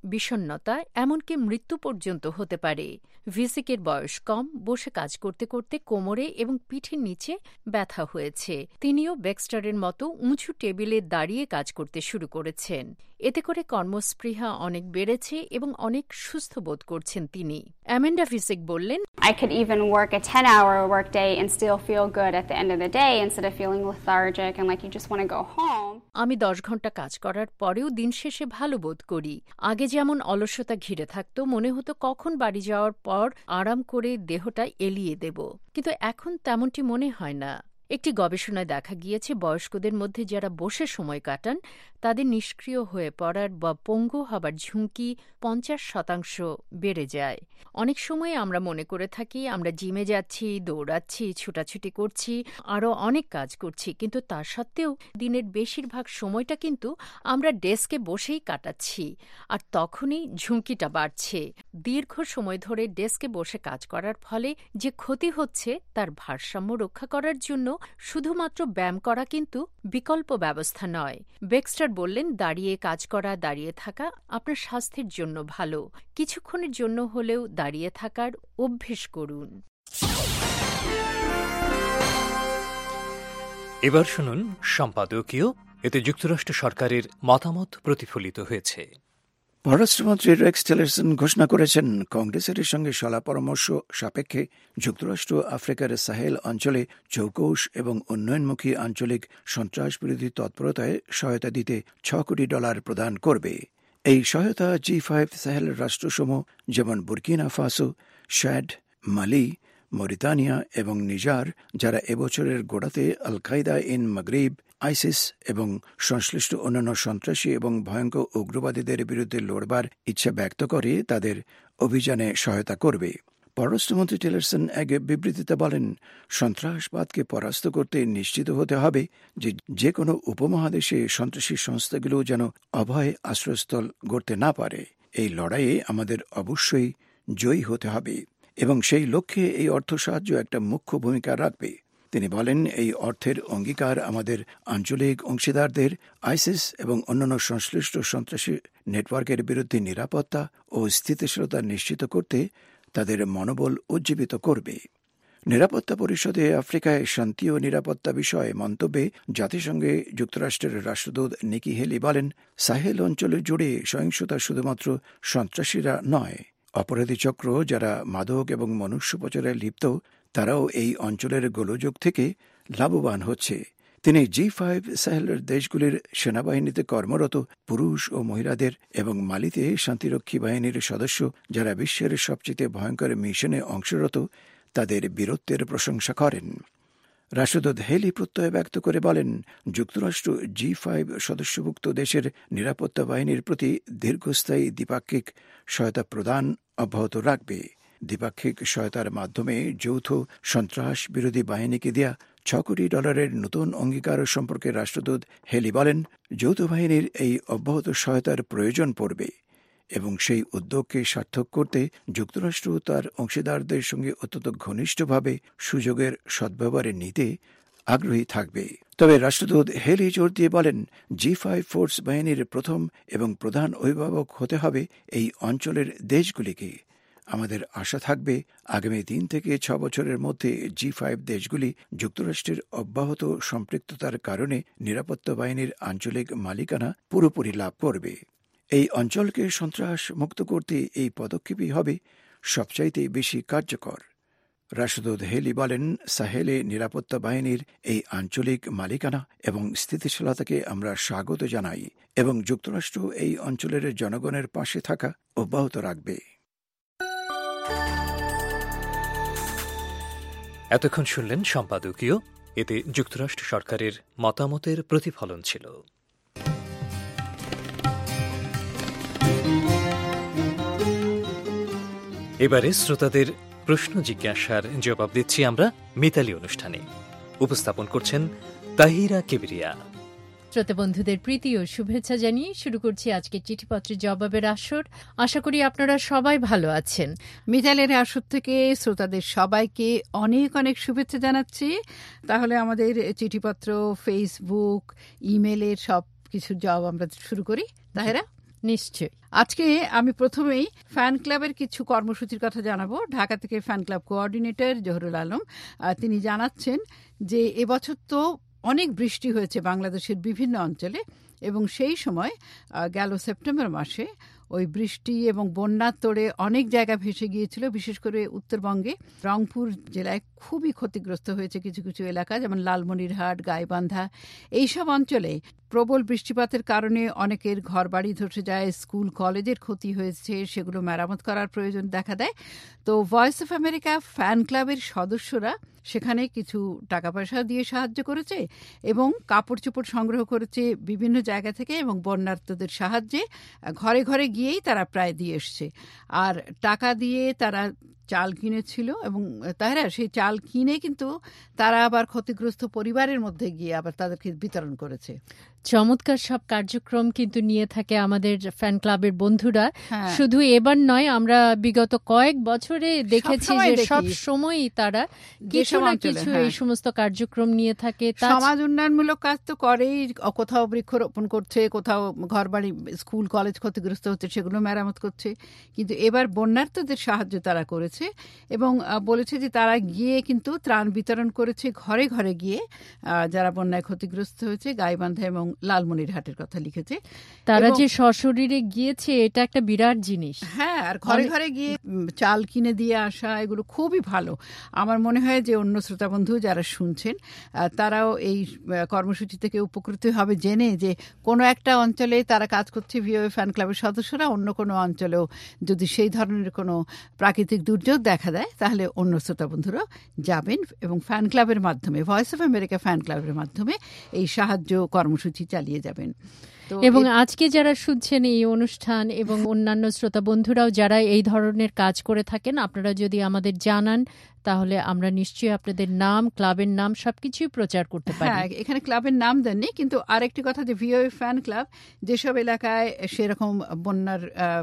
বিষণ্নতা এমনকি মৃত্যু পর্যন্ত হতে পারে। ভিসিকের বয়স কম, বসে কাজ করতে করতে কোমরে এবং পিঠের নিচে ব্যথা হয়েছে। তিনিও বেক্সটারের মতো উঁচু টেবিলে দাঁড়িয়ে কাজ করতে শুরু করেছেন। এতে করে কর্মস্পৃহা অনেক বেড়েছে এবং অনেক সুস্থ বোধ করছেন তিনি। অ্যামেন্ডা ভিসিক বললেন, I could even work a ten hour workday and still feel good at the end of the day instead of feeling lethargic and like you just want to go home. আমি দশ ঘন্টা কাজ করার পরেও দিন শেষে ভালো বোধ করি। আগে যেমন অলসতা ঘিরে থাকতো, মনে হতো কখন বাড়ি যাওয়ার পর আরাম করে দেহটা এলিয়ে দেব, কিন্তু এখন তেমনটি মনে হয় না। একটি গবেষণায় দেখা গিয়েছে বয়স্কদের মধ্যে যারা বসে সময় কাটান তাদের নিষ্ক্রিয় হয়ে পড়ার বা পঙ্গু হবার ঝুঁকি পঞ্চাশ শতাংশ বেড়ে যায়। অনেক সময় আমরা মনে করে থাকি আমরা জিমে যাচ্ছি, দৌড়াচ্ছি, ছুটাছুটি করছি, আরও অনেক কাজ করছি, কিন্তু তা সত্ত্বেও দিনের বেশিরভাগ সময়টা কিন্তু আমরা ডেস্কে বসেই কাটাচ্ছি, আর তখনই ঝুঁকিটা বাড়ছে। দীর্ঘ সময় ধরে ডেস্কে বসে কাজ করার ফলে যে ক্ষতি হচ্ছে তার ভারসাম্য রক্ষা করার জন্য শুধুমাত্র ব্যায়াম করা কিন্তু বিকল্প ব্যবস্থা নয়। বেক্সটার বললেন, দাঁড়িয়ে কাজ করা, দাঁড়িয়ে থাকা আপনার স্বাস্থ্যের জন্য ভালো। কিছুক্ষণের জন্য হলেও দাঁড়িয়ে থাকার অভ্যেস করুন। এবার শুনুন সম্পাদকীয়। এতে যুক্তরাষ্ট্র সরকারের মতামত প্রতিফলিত হয়েছে। পররাষ্ট্রমন্ত্রী রেক্স টিলারসন ঘোষণা করেছেন, কংগ্রেসের সঙ্গে সলা পরামর্শ সাপেক্ষে যুক্তরাষ্ট্র আফ্রিকার সাহেল অঞ্চলে চৌকস এবং উন্নয়নমুখী আঞ্চলিক সন্ত্রাসবিরোধী তৎপরতায় সহায়তা দিতে ছ কোটি ডলার প্রদান করবে। এই সহায়তা জি ফাইভ সাহেল রাষ্ট্রসমূহ যেমন বুর্কিনা ফাসো, শ্যাড, মালি, মরিতানিয়া এবং নিজার, যারা এবছরের গোড়াতে আল কায়দা ইন মাগরিব, আইসিস এবং সংশ্লিষ্ট অন্যান্য সন্ত্রাসী এবং ভয়ঙ্কর উগ্রবাদীদের বিরুদ্ধে লড়বার ইচ্ছা ব্যক্ত করে, তাদের অভিযানে সহায়তা করবে। পররাষ্ট্রমন্ত্রী টিলারসন এক বিবৃতিতে বলেন, সন্ত্রাসবাদকে পরাস্ত করতে নিশ্চিত হতে হবে যে যে কোনো উপমহাদেশে সন্ত্রাসী সংস্থাগুলো যেন অভয় আশ্রয়স্থল গড়তে না পারে। এই লড়াইয়ে আমাদের অবশ্যই জয়ী হতে হবে এবং সেই লক্ষ্যে এই অর্থ সাহায্য একটা মুখ্য ভূমিকা রাখবে। তিনি বলেন, এই অর্থের অঙ্গীকার আমাদের আঞ্চলিক অংশীদারদের আইসিস এবং অন্যান্য সংশ্লিষ্ট সন্ত্রাসী নেটওয়ার্কের বিরুদ্ধে নিরাপত্তা ও স্থিতিশীলতা নিশ্চিত করতে তাদের মনোবল উজ্জীবিত করবে। নিরাপত্তা পরিষদে আফ্রিকায় শান্তি ও নিরাপত্তা বিষয়ে মন্তব্যে জাতিসংঘে যুক্তরাষ্ট্রের রাষ্ট্রদূত নিকি হেলি বলেন, সাহেল অঞ্চলের জুড়ে সহিংসতা শুধুমাত্র সন্ত্রাসীরা নয়, অপরাধী চক্র যারা মাদক এবং মনুষ্য পাচারে লিপ্ত, তারাও এই অঞ্চলের গোলযোগ থেকে লাভবান হচ্ছে। তিনি জি ফাইভ সাহেলের দেশগুলির সেনাবাহিনীতে কর্মরত পুরুষ ও মহিলাদের এবং মালিতে শান্তিরক্ষী বাহিনীর সদস্য যারা বিশ্বের সবচেয়ে ভয়ঙ্কর মিশনে অংশরত, তাদের বীরত্বের প্রশংসা করেন। রাষ্ট্রদূত হেলি প্রত্যয় ব্যক্ত করে বলেন, যুক্তরাষ্ট্র জি ফাইভ সদস্যভুক্ত দেশের নিরাপত্তা বাহিনীর প্রতি দীর্ঘস্থায়ী দ্বিপাক্ষিক সহায়তা প্রদান অব্যাহত রাখবে। দ্বিপাক্ষিক সহায়তার মাধ্যমে যৌথ সন্ত্রাস বিরোধী বাহিনীকে দেয়া ছ কোটি ডলারের নতুন অঙ্গীকার সম্পর্কে রাষ্ট্রদূত হেলি বলেন, যৌথ বাহিনীর এই অব্যাহত সহায়তার প্রয়োজন পড়বে এবং সেই উদ্যোগকে সার্থক করতে যুক্তরাষ্ট্র তার অংশীদারদের সঙ্গে অত্যন্ত ঘনিষ্ঠভাবে সুযোগের সদ্ব্যবহারে নিতে আগ্রহী থাকবে। তবে রাষ্ট্রদূত হেলি জোর দিয়ে বলেন, জি ফাইভ ফোর্স বাহিনীর প্রথম এবং প্রধান অভিভাবক হতে হবে এই অঞ্চলের দেশগুলিকে। আমাদের আশা থাকবে আগামী তিন থেকে ছ বছরের মধ্যে জি ফাইভ দেশগুলি যুক্তরাষ্ট্রের অব্যাহত সম্পৃক্ততার কারণে নিরাপত্তা বাহিনীর আঞ্চলিক মালিকানা পুরোপুরি লাভ করবে। এই অঞ্চলকে সন্ত্রাস মুক্ত করতে এই পদক্ষেপই হবে সবচাইতে বেশি কার্যকর। রাষ্ট্রদূত হেলি বলেন, সাহেলে নিরাপত্তা বাহিনীর এই আঞ্চলিক মালিকানা এবং স্থিতিশীলতাকে আমরা স্বাগত জানাই এবং যুক্তরাষ্ট্র এই অঞ্চলের জনগণের পাশে থাকা অব্যাহত রাখবে। এতক্ষণ শুনলেন সম্পাদকীয়। এতে যুক্তরাষ্ট্র সরকারের মতামতের প্রতিফলন ছিল। এবারে শ্রোতাদের প্রশ্ন জিজ্ঞাসার জবাব দিচ্ছি আমরা মিতালি অনুষ্ঠানে। উপস্থাপন করছেন তাহিরা কেবরিয়া। শ্রোতা বন্ধুদের প্রীতি ও শুভেচ্ছা জানিয়ে শুরু করছি আজকের চিঠিপত্রের জবাবের আসর। আশা করি আপনারা সবাই ভালো আছেন। মিতালের আসর থেকে শ্রোতাদের সবাইকে অনেক অনেক শুভেচ্ছা জানাচ্ছি। তাহলে আমাদের চিঠিপত্র, ফেসবুক, ইমেলের সব কিছুর জবাব আমরা শুরু করি। তাহেরা? নিশ্চয়ই। আজকে আমি প্রথমেই ফ্যান ক্লাবের কিছু কর্মসূচির কথা জানাবো। ঢাকা থেকে fan club coordinator Zahurul Alam তিনি জানাচ্ছেন যে এবছর তো অনেক বৃষ্টি হয়েছে বাংলাদেশের বিভিন্ন অঞ্চলে, এবং সেই সময় গেল সেপ্টেম্বর মাসে ওই বৃষ্টি এবং বন্যার তোড়ে অনেক জায়গা ভেসে গিয়েছিল। বিশেষ করে উত্তরবঙ্গে রংপুর জেলায় খুবই ক্ষতিগ্রস্ত হয়েছে কিছু কিছু এলাকা, যেমন লালমনিরহাট, গাইবান্ধা, এইসব অঞ্চলে প্রবল বৃষ্টিপাতের কারণে অনেকের ঘরবাড়ি ধসে যায়, স্কুল কলেজের ক্ষতি হয়েছে, সেগুলো মেরামত করার প্রয়োজন দেখা দেয়। তো ভয়েস অফ আমেরিকা ফ্যান ক্লাবের সদস্যরা সেখানে কিছু টাকা পয়সা দিয়ে সাহায্য করেছে এবং কাপড় চোপড় সংগ্রহ করেছে বিভিন্ন জায়গা থেকে, এবং বন্যার্তদের সাহায্যে ঘরে ঘরে গিয়েই তারা প্রায় দিয়ে এসছে। আর টাকা দিয়ে তারা চাল কিনেছিল, এবং তারা সেই চাল কিনে কিন্তু তারা আবার ক্ষতিগ্রস্ত পরিবারের মধ্যে গিয়ে আবার তাদেরকে বিতরণ করেছে। চমৎকার সব কার্যক্রম কিন্তু নিয়ে থাকে আমাদের ফ্যান ক্লাবের বন্ধুরা। শুধু এবার নয়, আমরা বিগত কয়েক বছরে দেখেছি যে সব সময়ই তারা কিছু না কিছু এই সমস্ত কার্যক্রম নিয়ে থাকে। সমাজ উন্নয়নমূলক কাজ তো করেই, কোথাও বৃক্ষরোপণ করছে, কোথাও ঘরবাড়ি স্কুল কলেজ ক্ষতিগ্রস্ত হচ্ছে সেগুলো মেরামত করছে, কিন্তু এবার বন্যার্তদের সাহায্য তারা করেছে এবং বলেছে যে তারা গিয়ে কিন্তু ত্রাণ বিতরণ করেছে ঘরে ঘরে গিয়ে যারা বন্যায় ক্ষতিগ্রস্ত হয়েছে। গাইবান্ধা এবং লালমনিরহাটের কথা লিখেছে। তারা যে সশরীরে গিয়েছে এটা একটা বিরাট জিনিস। হ্যাঁ, আর ঘরে ঘরে গিয়ে চাল কিনে দিয়ে আসা, এগুলো খুবই ভালো। আমার মনে হয় যে অন্য শ্রোতা বন্ধু যারা শুনছেন তারাও এই কর্মসূচি থেকে উপকৃত হবে জেনে যে কোনো একটা অঞ্চলে তারা কাজ করছে ভিওএ ফ্যান ক্লাবের সদস্যরা, অন্য কোনো অঞ্চলেও যদি সেই ধরনের কোনো প্রাকৃতিক দুর্যোগ দেখা দেয় তাহলে অন্য শ্রোতা বন্ধুরা যাবেন এবং ফ্যান ক্লাবের মাধ্যমে, ভয়েস অফ আমেরিকা ফ্যান ক্লাবের মাধ্যমে এই সাহায্য কর্মসূচি চালিয়ে যাবেন। এবং আজকে যারা শুনছেন এই অনুষ্ঠান এবং অন্যান্য শ্রোতা বন্ধুরাও যারা এই ধরনের কাজ করে থাকেন, আপনারা যদি আমাদের জানান তাহলে আমরা নিশ্চয়ই আপনাদের নাম, ক্লাবের নাম সবকিছুই প্রচার করতে পারি। হ্যাঁ, এখানে ক্লাবের নাম দেননি, কিন্তু আরেকটি কথা যে ভিওএ ফ্যান ক্লাব যেসব এলাকায় সেরকম বন্যার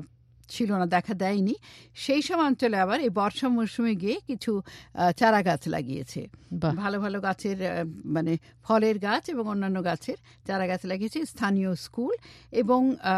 ছিল না, দেখা দেয়নি, সেই সব অঞ্চলে আবার এই বর্ষা মৌসুমে গিয়ে কিছু চারা গাছ লাগিয়েছে। ভালো ভালো গাছের মানে ফলের গাছ এবং অন্যান্য গাছের চারা গাছ লাগিয়েছে স্থানীয় স্কুল এবং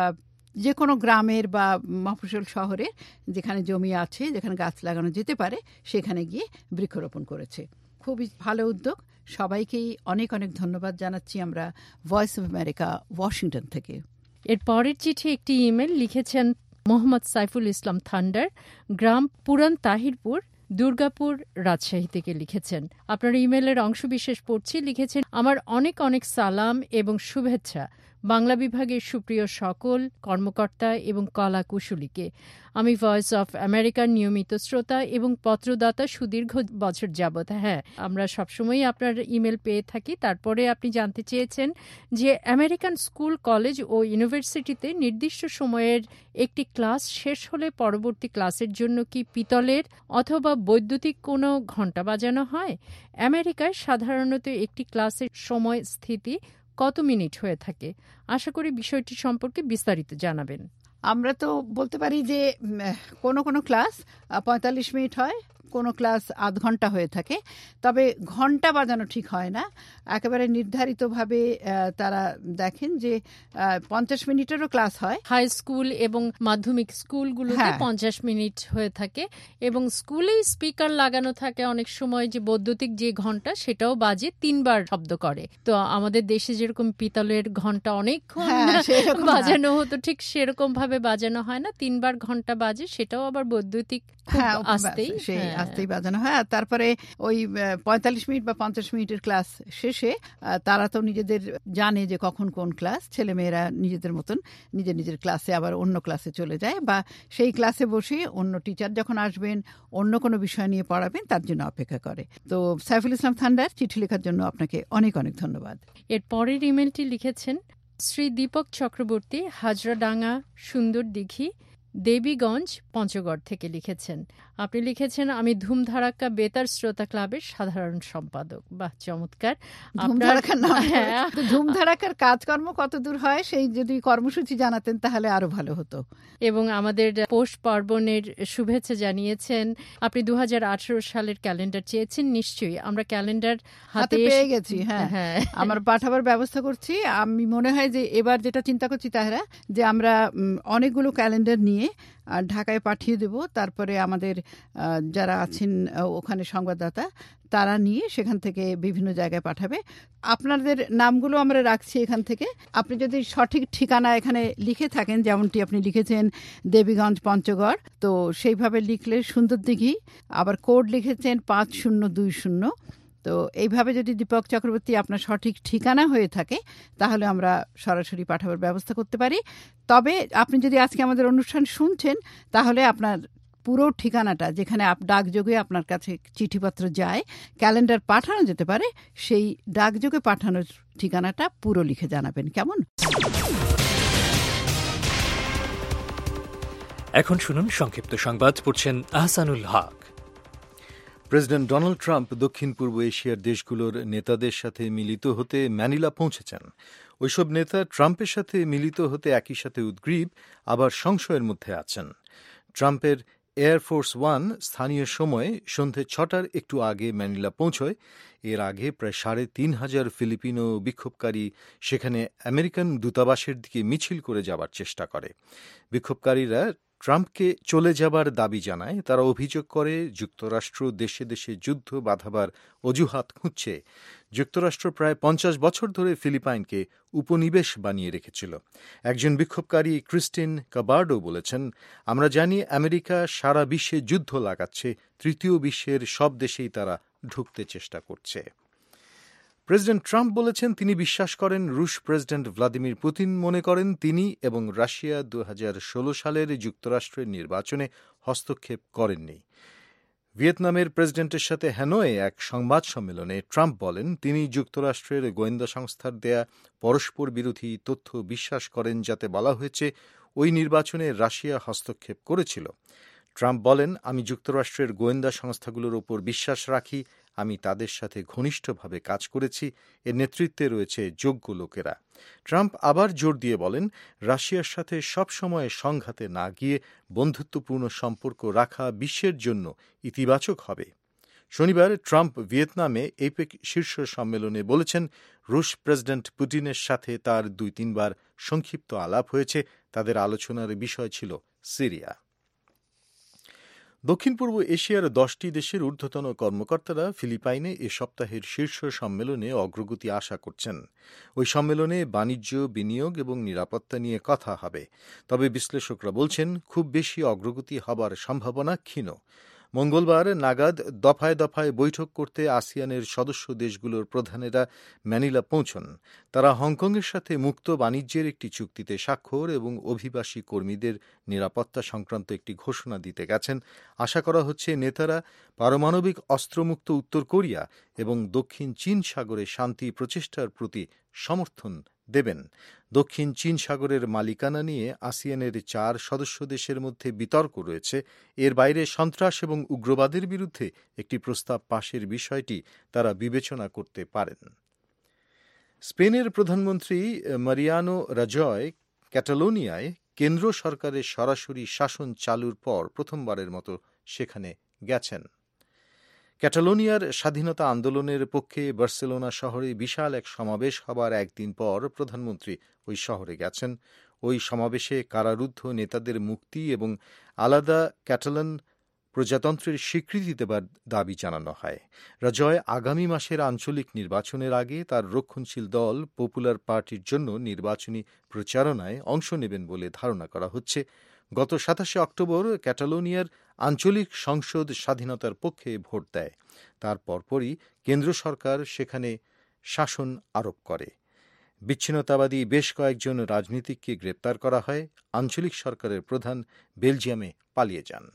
যে কোনো গ্রামের বা মফস্বল শহরের যেখানে জমি আছে, যেখানে গাছ লাগানো যেতে পারে, সেখানে গিয়ে বৃক্ষরোপণ করেছে। খুবই ভালো উদ্যোগ। সবাইকেই অনেক অনেক ধন্যবাদ জানাচ্ছি আমরা ভয়েস অফ আমেরিকা ওয়াশিংটন থেকে। এর পরের চিঠি একটি ইমেল লিখেছেন মোহাম্মদ সাইফুল ইসলাম থান্ডার, গ্রাম পুরান তাহিরপুর, দুর্গাপুর, রাজশাহী থেকে লিখেছেন। আপনার ইমেলের অংশবিশেষ পড়ছি। লিখেছেন, আমার অনেক অনেক সালাম এবং শুভেচ্ছা বাংলা বিভাগের সুপ্রিয় সকল কর্মকর্তা এবং কলা কুশলীকে। আমি ভয়েস অফ আমেরিকার নিয়মিত শ্রোতা এবং পত্রদাতা সুদীর্ঘ বছর যাবৎ। হ্যাঁ, আমরা সবসময়ই আপনার ইমেল পেয়ে থাকি। তারপরে আপনি জানতে চেয়েছেন যে আমেরিকান স্কুল, কলেজ ও ইউনিভার্সিটিতে নির্দিষ্ট সময়ের একটি ক্লাস শেষ হলে পরবর্তী ক্লাসের জন্য কি পিতলের অথবা বৈদ্যুতিক কোনো ঘণ্টা বাজানো হয়? আমেরিকায় সাধারণত একটি ক্লাসের সময় স্থিতি কত মিনিট হয়ে থাকে? আশা করি বিষয়টি সম্পর্কে বিস্তারিত জানাবেন। আমরা তো বলতে পারি যে কোনো কোনো ক্লাস পঁয়তাল্লিশ মিনিট হয়, কোনো ক্লাস আধ ঘন্টা হয়ে থাকে, তবে ঘন্টা বাজানো ঠিক হয় না। একেবারে নির্ধারিতভাবে তারা দেখেন যে পঞ্চাশ মিনিটেরও ক্লাস হয়। হাই স্কুল এবং মাধ্যমিক স্কুলগুলোতে পঞ্চাশ মিনিট হয়ে থাকে এবং স্কুলেই স্পিকার লাগানো থাকে অনেক সময়, যে বৈদ্যুতিক যে ঘন্টা সেটাও বাজে, তিনবার শব্দ করে। তো আমাদের দেশে যেরকম পিতলের ঘন্টা অনেকক্ষণ বাজানো হতো, ঠিক সেরকম ভাবে বাজানো হয় না, তিনবার ঘন্টা বাজে, সেটাও আবার বৈদ্যুতিক আসতেই আসতেই বাজানো হয়। আর তারপরে ওই পঁয়তাল্লিশ মিনিট বা পঞ্চাশ মিনিটের ক্লাস শেষে তারা তো নিজেদের জানে যে কখন কোন ক্লাস, ছেলেমেয়েরা নিজেদের মতন নিজের নিজের ক্লাসে আবার অন্য ক্লাসে চলে যায়, বা সেই ক্লাসে বসে অন্য টিচার যখন আসবেন অন্য কোনো বিষয় নিয়ে পড়াবেন তার জন্য অপেক্ষা করে। তো সাইফুল ইসলাম থান্ডার, চিঠি লেখার জন্য আপনাকে অনেক অনেক ধন্যবাদ। এর পরের ইমেলটি লিখেছেন শ্রী দীপক চক্রবর্তী, হাজরাডাঙ্গা, সুন্দর দিঘি, দেবীগঞ্জ পঞ্চগড় থেকে লিখেছেন। আপনি লিখেছেন, আমি ধুমধারাক্কা বেতার শ্রোতা ক্লাবের সাধারণ সম্পাদক। বাহ, চমৎকার। ধুমধারাক্কার কাজকর্ম কত দূর হয় সেই যদি কর্মসূচি জানাতেন তাহলে আরো ভালো হতো। এবং আমাদের পৌষ পার্বণের শুভেচ্ছা জানিয়েছেন। আপনি দু হাজার আঠারো সালের ক্যালেন্ডার চেয়েছেন, নিশ্চয়ই আমরা ক্যালেন্ডার হাতে পেয়ে গেছি। হ্যাঁ হ্যাঁ, আমরা পাঠাবার ব্যবস্থা করছি। আমি মনে হয় যে এবার যেটা চিন্তা করছি তাহলে যে আমরা অনেকগুলো ক্যালেন্ডার নিয়ে ঢাকায় পাঠিয়ে দেব, তারপরে আমাদের যারা আছেন ওখানে সংবাদদাতা তারা নিয়ে সেখান থেকে বিভিন্ন জায়গায় পাঠাবে। আপনাদের নামগুলো আমরা রাখছি এখান থেকে। আপনি যদি সঠিক ঠিকানা এখানে লিখে থাকেন, যেমনটি আপনি লিখেছেন দেবীগঞ্জ পঞ্চগড়, তো সেইভাবে লিখলে সুন্দর দিঘি, আবার কোড লিখেছেন পাঁচ শূন্য দুই শূন্য। তো এইভাবে যদি দীপক চক্রবর্তী আপনার সঠিক ঠিকানা হয়ে থাকে তাহলে আমরা সরাসরি পাঠাবার ব্যবস্থা করতে পারি। তবে আপনি যদি আজকে আমাদের অনুষ্ঠান শুনছেন তাহলে আপনার পুরো ঠিকানাটা, যেখানে ডাকযোগে আপনার কাছে চিঠিপত্র যায়, ক্যালেন্ডার পাঠানো যেতে পারে, সেই ডাকযোগে পাঠানোর ঠিকানাটা পুরো লিখে জানাবেন, কেমন? এখন শুনুন সংক্ষিপ্ত সংবাদ, পড়ছেন Ahsanul Haque. President Donald Trump দক্ষিণ পূর্ব এশিয়ার দেশগুলোর নেতাদের সাথে মিলিত হতে ম্যানিলা পৌঁছেছেন। ওইসব নেতা ট্রাম্পের সাথে মিলিত হতে একই সাথে উদ্গ্রীব, আবার সংশয়ের মধ্যে আছেন। ট্রাম্পের এয়ারফোর্স ওয়ান স্থানীয় সময়ে সন্ধে ছটার একটু আগে ম্যানিলা পৌঁছয়। এর আগে প্রায় সাড়ে তিন হাজার ফিলিপিনো বিক্ষোভকারী সেখানে আমেরিকান দূতাবাসের দিকে মিছিল করে যাবার চেষ্টা করে। বিক্ষোভকারীরা ট্রাম্পকে চলে যাবার দাবি জানায়। তারা অভিযোগ করে যুক্তরাষ্ট্র দেশে দেশে যুদ্ধ বাঁধাবার অজুহাত খুঁজছে। যুক্তরাষ্ট্র প্রায় পঞ্চাশ বছর ধরে ফিলিপাইনকে উপনিবেশ বানিয়ে রেখেছিল। একজন বিক্ষোভকারী ক্রিস্টিন কাবার্ডো বলেছেন, আমরা জানি আমেরিকা সারা বিশ্বে যুদ্ধ লাগাচ্ছে, তৃতীয় বিশ্বের সব দেশেই তারা ঢুকতে চেষ্টা করছে। প্রেসিডেন্ট ট্রাম্প বলেছেন তিনি বিশ্বাস করেন রুশ প্রেসিডেন্ট ভ্লাদিমির পুতিন মনে করেন তিনি এবং রাশিয়া দু হাজার ষোলো সালের যুক্তরাষ্ট্রের নির্বাচনে হস্তক্ষেপ করেননি। ভিয়েতনামের প্রেসিডেন্টের সাথে হ্যানয়ে এক সংবাদ সম্মেলনে ট্রাম্প বলেন তিনি যুক্তরাষ্ট্রের গোয়েন্দা সংস্থার দেয়া পরস্পর বিরোধী তথ্য বিশ্বাস করেন, যাতে বলা হয়েছে ওই নির্বাচনে রাশিয়া হস্তক্ষেপ করেছিল। ট্রাম্প বলেন, আমি যুক্তরাষ্ট্রের গোয়েন্দা সংস্থাগুলোর ওপর বিশ্বাস রাখি, আমি তাদের সাথে ঘনিষ্ঠভাবে কাজ করেছি, এর নেতৃত্বে রয়েছে যোগ্য লোকেরা। ট্রাম্প আবার জোর দিয়ে বলেন, রাশিয়ার সাথে সবসময় সংঘাতে না গিয়ে বন্ধুত্বপূর্ণ সম্পর্ক রাখা বিশ্বের জন্য ইতিবাচক হবে। শনিবার ট্রাম্প ভিয়েতনামে এপেক শীর্ষ সম্মেলনে বলেছেন, রুশ প্রেসিডেন্ট পুতিনের সাথে তার দুই তিনবার সংক্ষিপ্ত আলাপ হয়েছে। তাদের আলোচনার বিষয় ছিল সিরিয়া। দক্ষিণ পূর্ব এশিয়ার দশটি দেশের ঊর্ধ্বতন কর্মকর্তারা ফিলিপাইনে এ সপ্তাহের শীর্ষ সম্মেলনে অগ্রগতি আশা করছেন। ওই সম্মেলনে বাণিজ্য, বিনিয়োগ এবং নিরাপত্তা নিয়ে কথা হবে। তবে বিশ্লেষকরা বলছেন খুব বেশি অগ্রগতি হবার সম্ভাবনা ক্ষীণ। মঙ্গলবার নাগাদ দফায় দফায় বৈঠক করতে আসিয়ানের সদস্য দেশগুলোর প্রধানেরা ম্যানিলা পৌঁছন। তারা হংকংয়ের সাথে মুক্ত বাণিজ্যের একটি চুক্তিতে স্বাক্ষর এবং অভিবাসী কর্মীদের নিরাপত্তা সংক্রান্ত একটি ঘোষণা দিতে গেছেন। আশা করা হচ্ছে নেতারা পারমাণবিক অস্ত্রমুক্ত উত্তর কোরিয়া এবং দক্ষিণ চীন সাগরে শান্তি প্রচেষ্টার প্রতি সমর্থন দেবেন। দক্ষিণ চীন সাগরের মালিকানা নিয়ে আসিয়ানের চার সদস্য দেশের মধ্যে বিতর্ক রয়েছে। এর বাইরে সন্ত্রাস এবং উগ্রবাদের বিরুদ্ধে একটি প্রস্তাব পাশের বিষয়টি তারা বিবেচনা করতে পারেন। স্পেনের প্রধানমন্ত্রী মারিয়ানো রাজয় ক্যাটালোনিয়ায় কেন্দ্র সরকারের সরাসরি শাসন চালুর পর প্রথমবারের মতো সেখানে গেছেন। ক্যাটালোনিয়ার স্বাধীনতা আন্দোলনের পক্ষে বার্সেলোনা শহরে বিশাল এক সমাবেশ হবার একদিন পর প্রধানমন্ত্রী ওই শহরে গেছেন। ওই সমাবেশে কারারুদ্ধ নেতাদের মুক্তি এবং আলাদা ক্যাটালান প্রজাতন্ত্রের স্বীকৃতি দেবার দাবি জানানো হয়। রাজয় আগামী মাসের আঞ্চলিক নির্বাচনের আগে তার রক্ষণশীল দল পপুলার পার্টির জন্য নির্বাচনী প্রচারণায় অংশ নেবেন বলে ধারণা করা হচ্ছে। গত সাতাশে অক্টোবর ক্যাটালোনিয়ার আঞ্চলিক সংসদ স্বাধীনতার পক্ষে ভোট দেয়। তার পরপরই কেন্দ্র সরকার সেখানে শাসন আরোপ করে। বিচ্ছিন্নতাবাদী বেশ কয়েকজন রাজনীতিককে গ্রেপ্তার করা হয়। আঞ্চলিক সরকারের প্রধান বেলজিয়ামে পালিয়ে যান।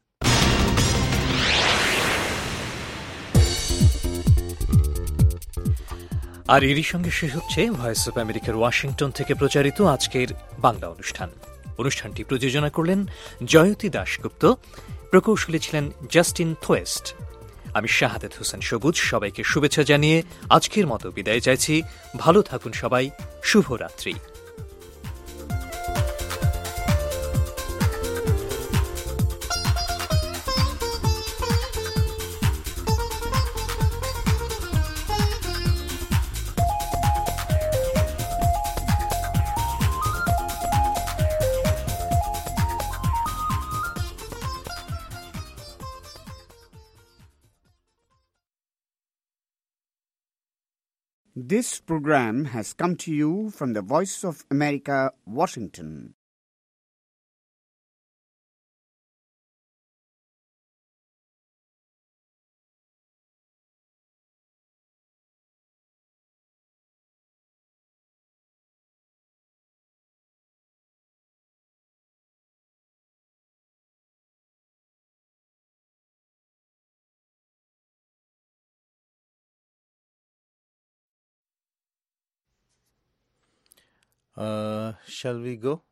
আর এরই সঙ্গে শেষ হচ্ছে ভয়েস অব আমেরিকার ওয়াশিংটন থেকে প্রচারিত আজকের বাংলা অনুষ্ঠান। অনুষ্ঠানটি প্রযোজনা করলেন জয়তী দাশগুপ্ত, প্রকৌশলী ছিলেন জাস্টিন থোয়েস্ট। আমি শাহাদাত হোসেন সবুজ সবাইকে শুভেচ্ছা জানিয়ে আজকের মতো বিদায় চাইছি। ভালো থাকুন সবাই, শুভরাত্রি। This program has come to you from the Voice of America, Washington. Uh, shall we go?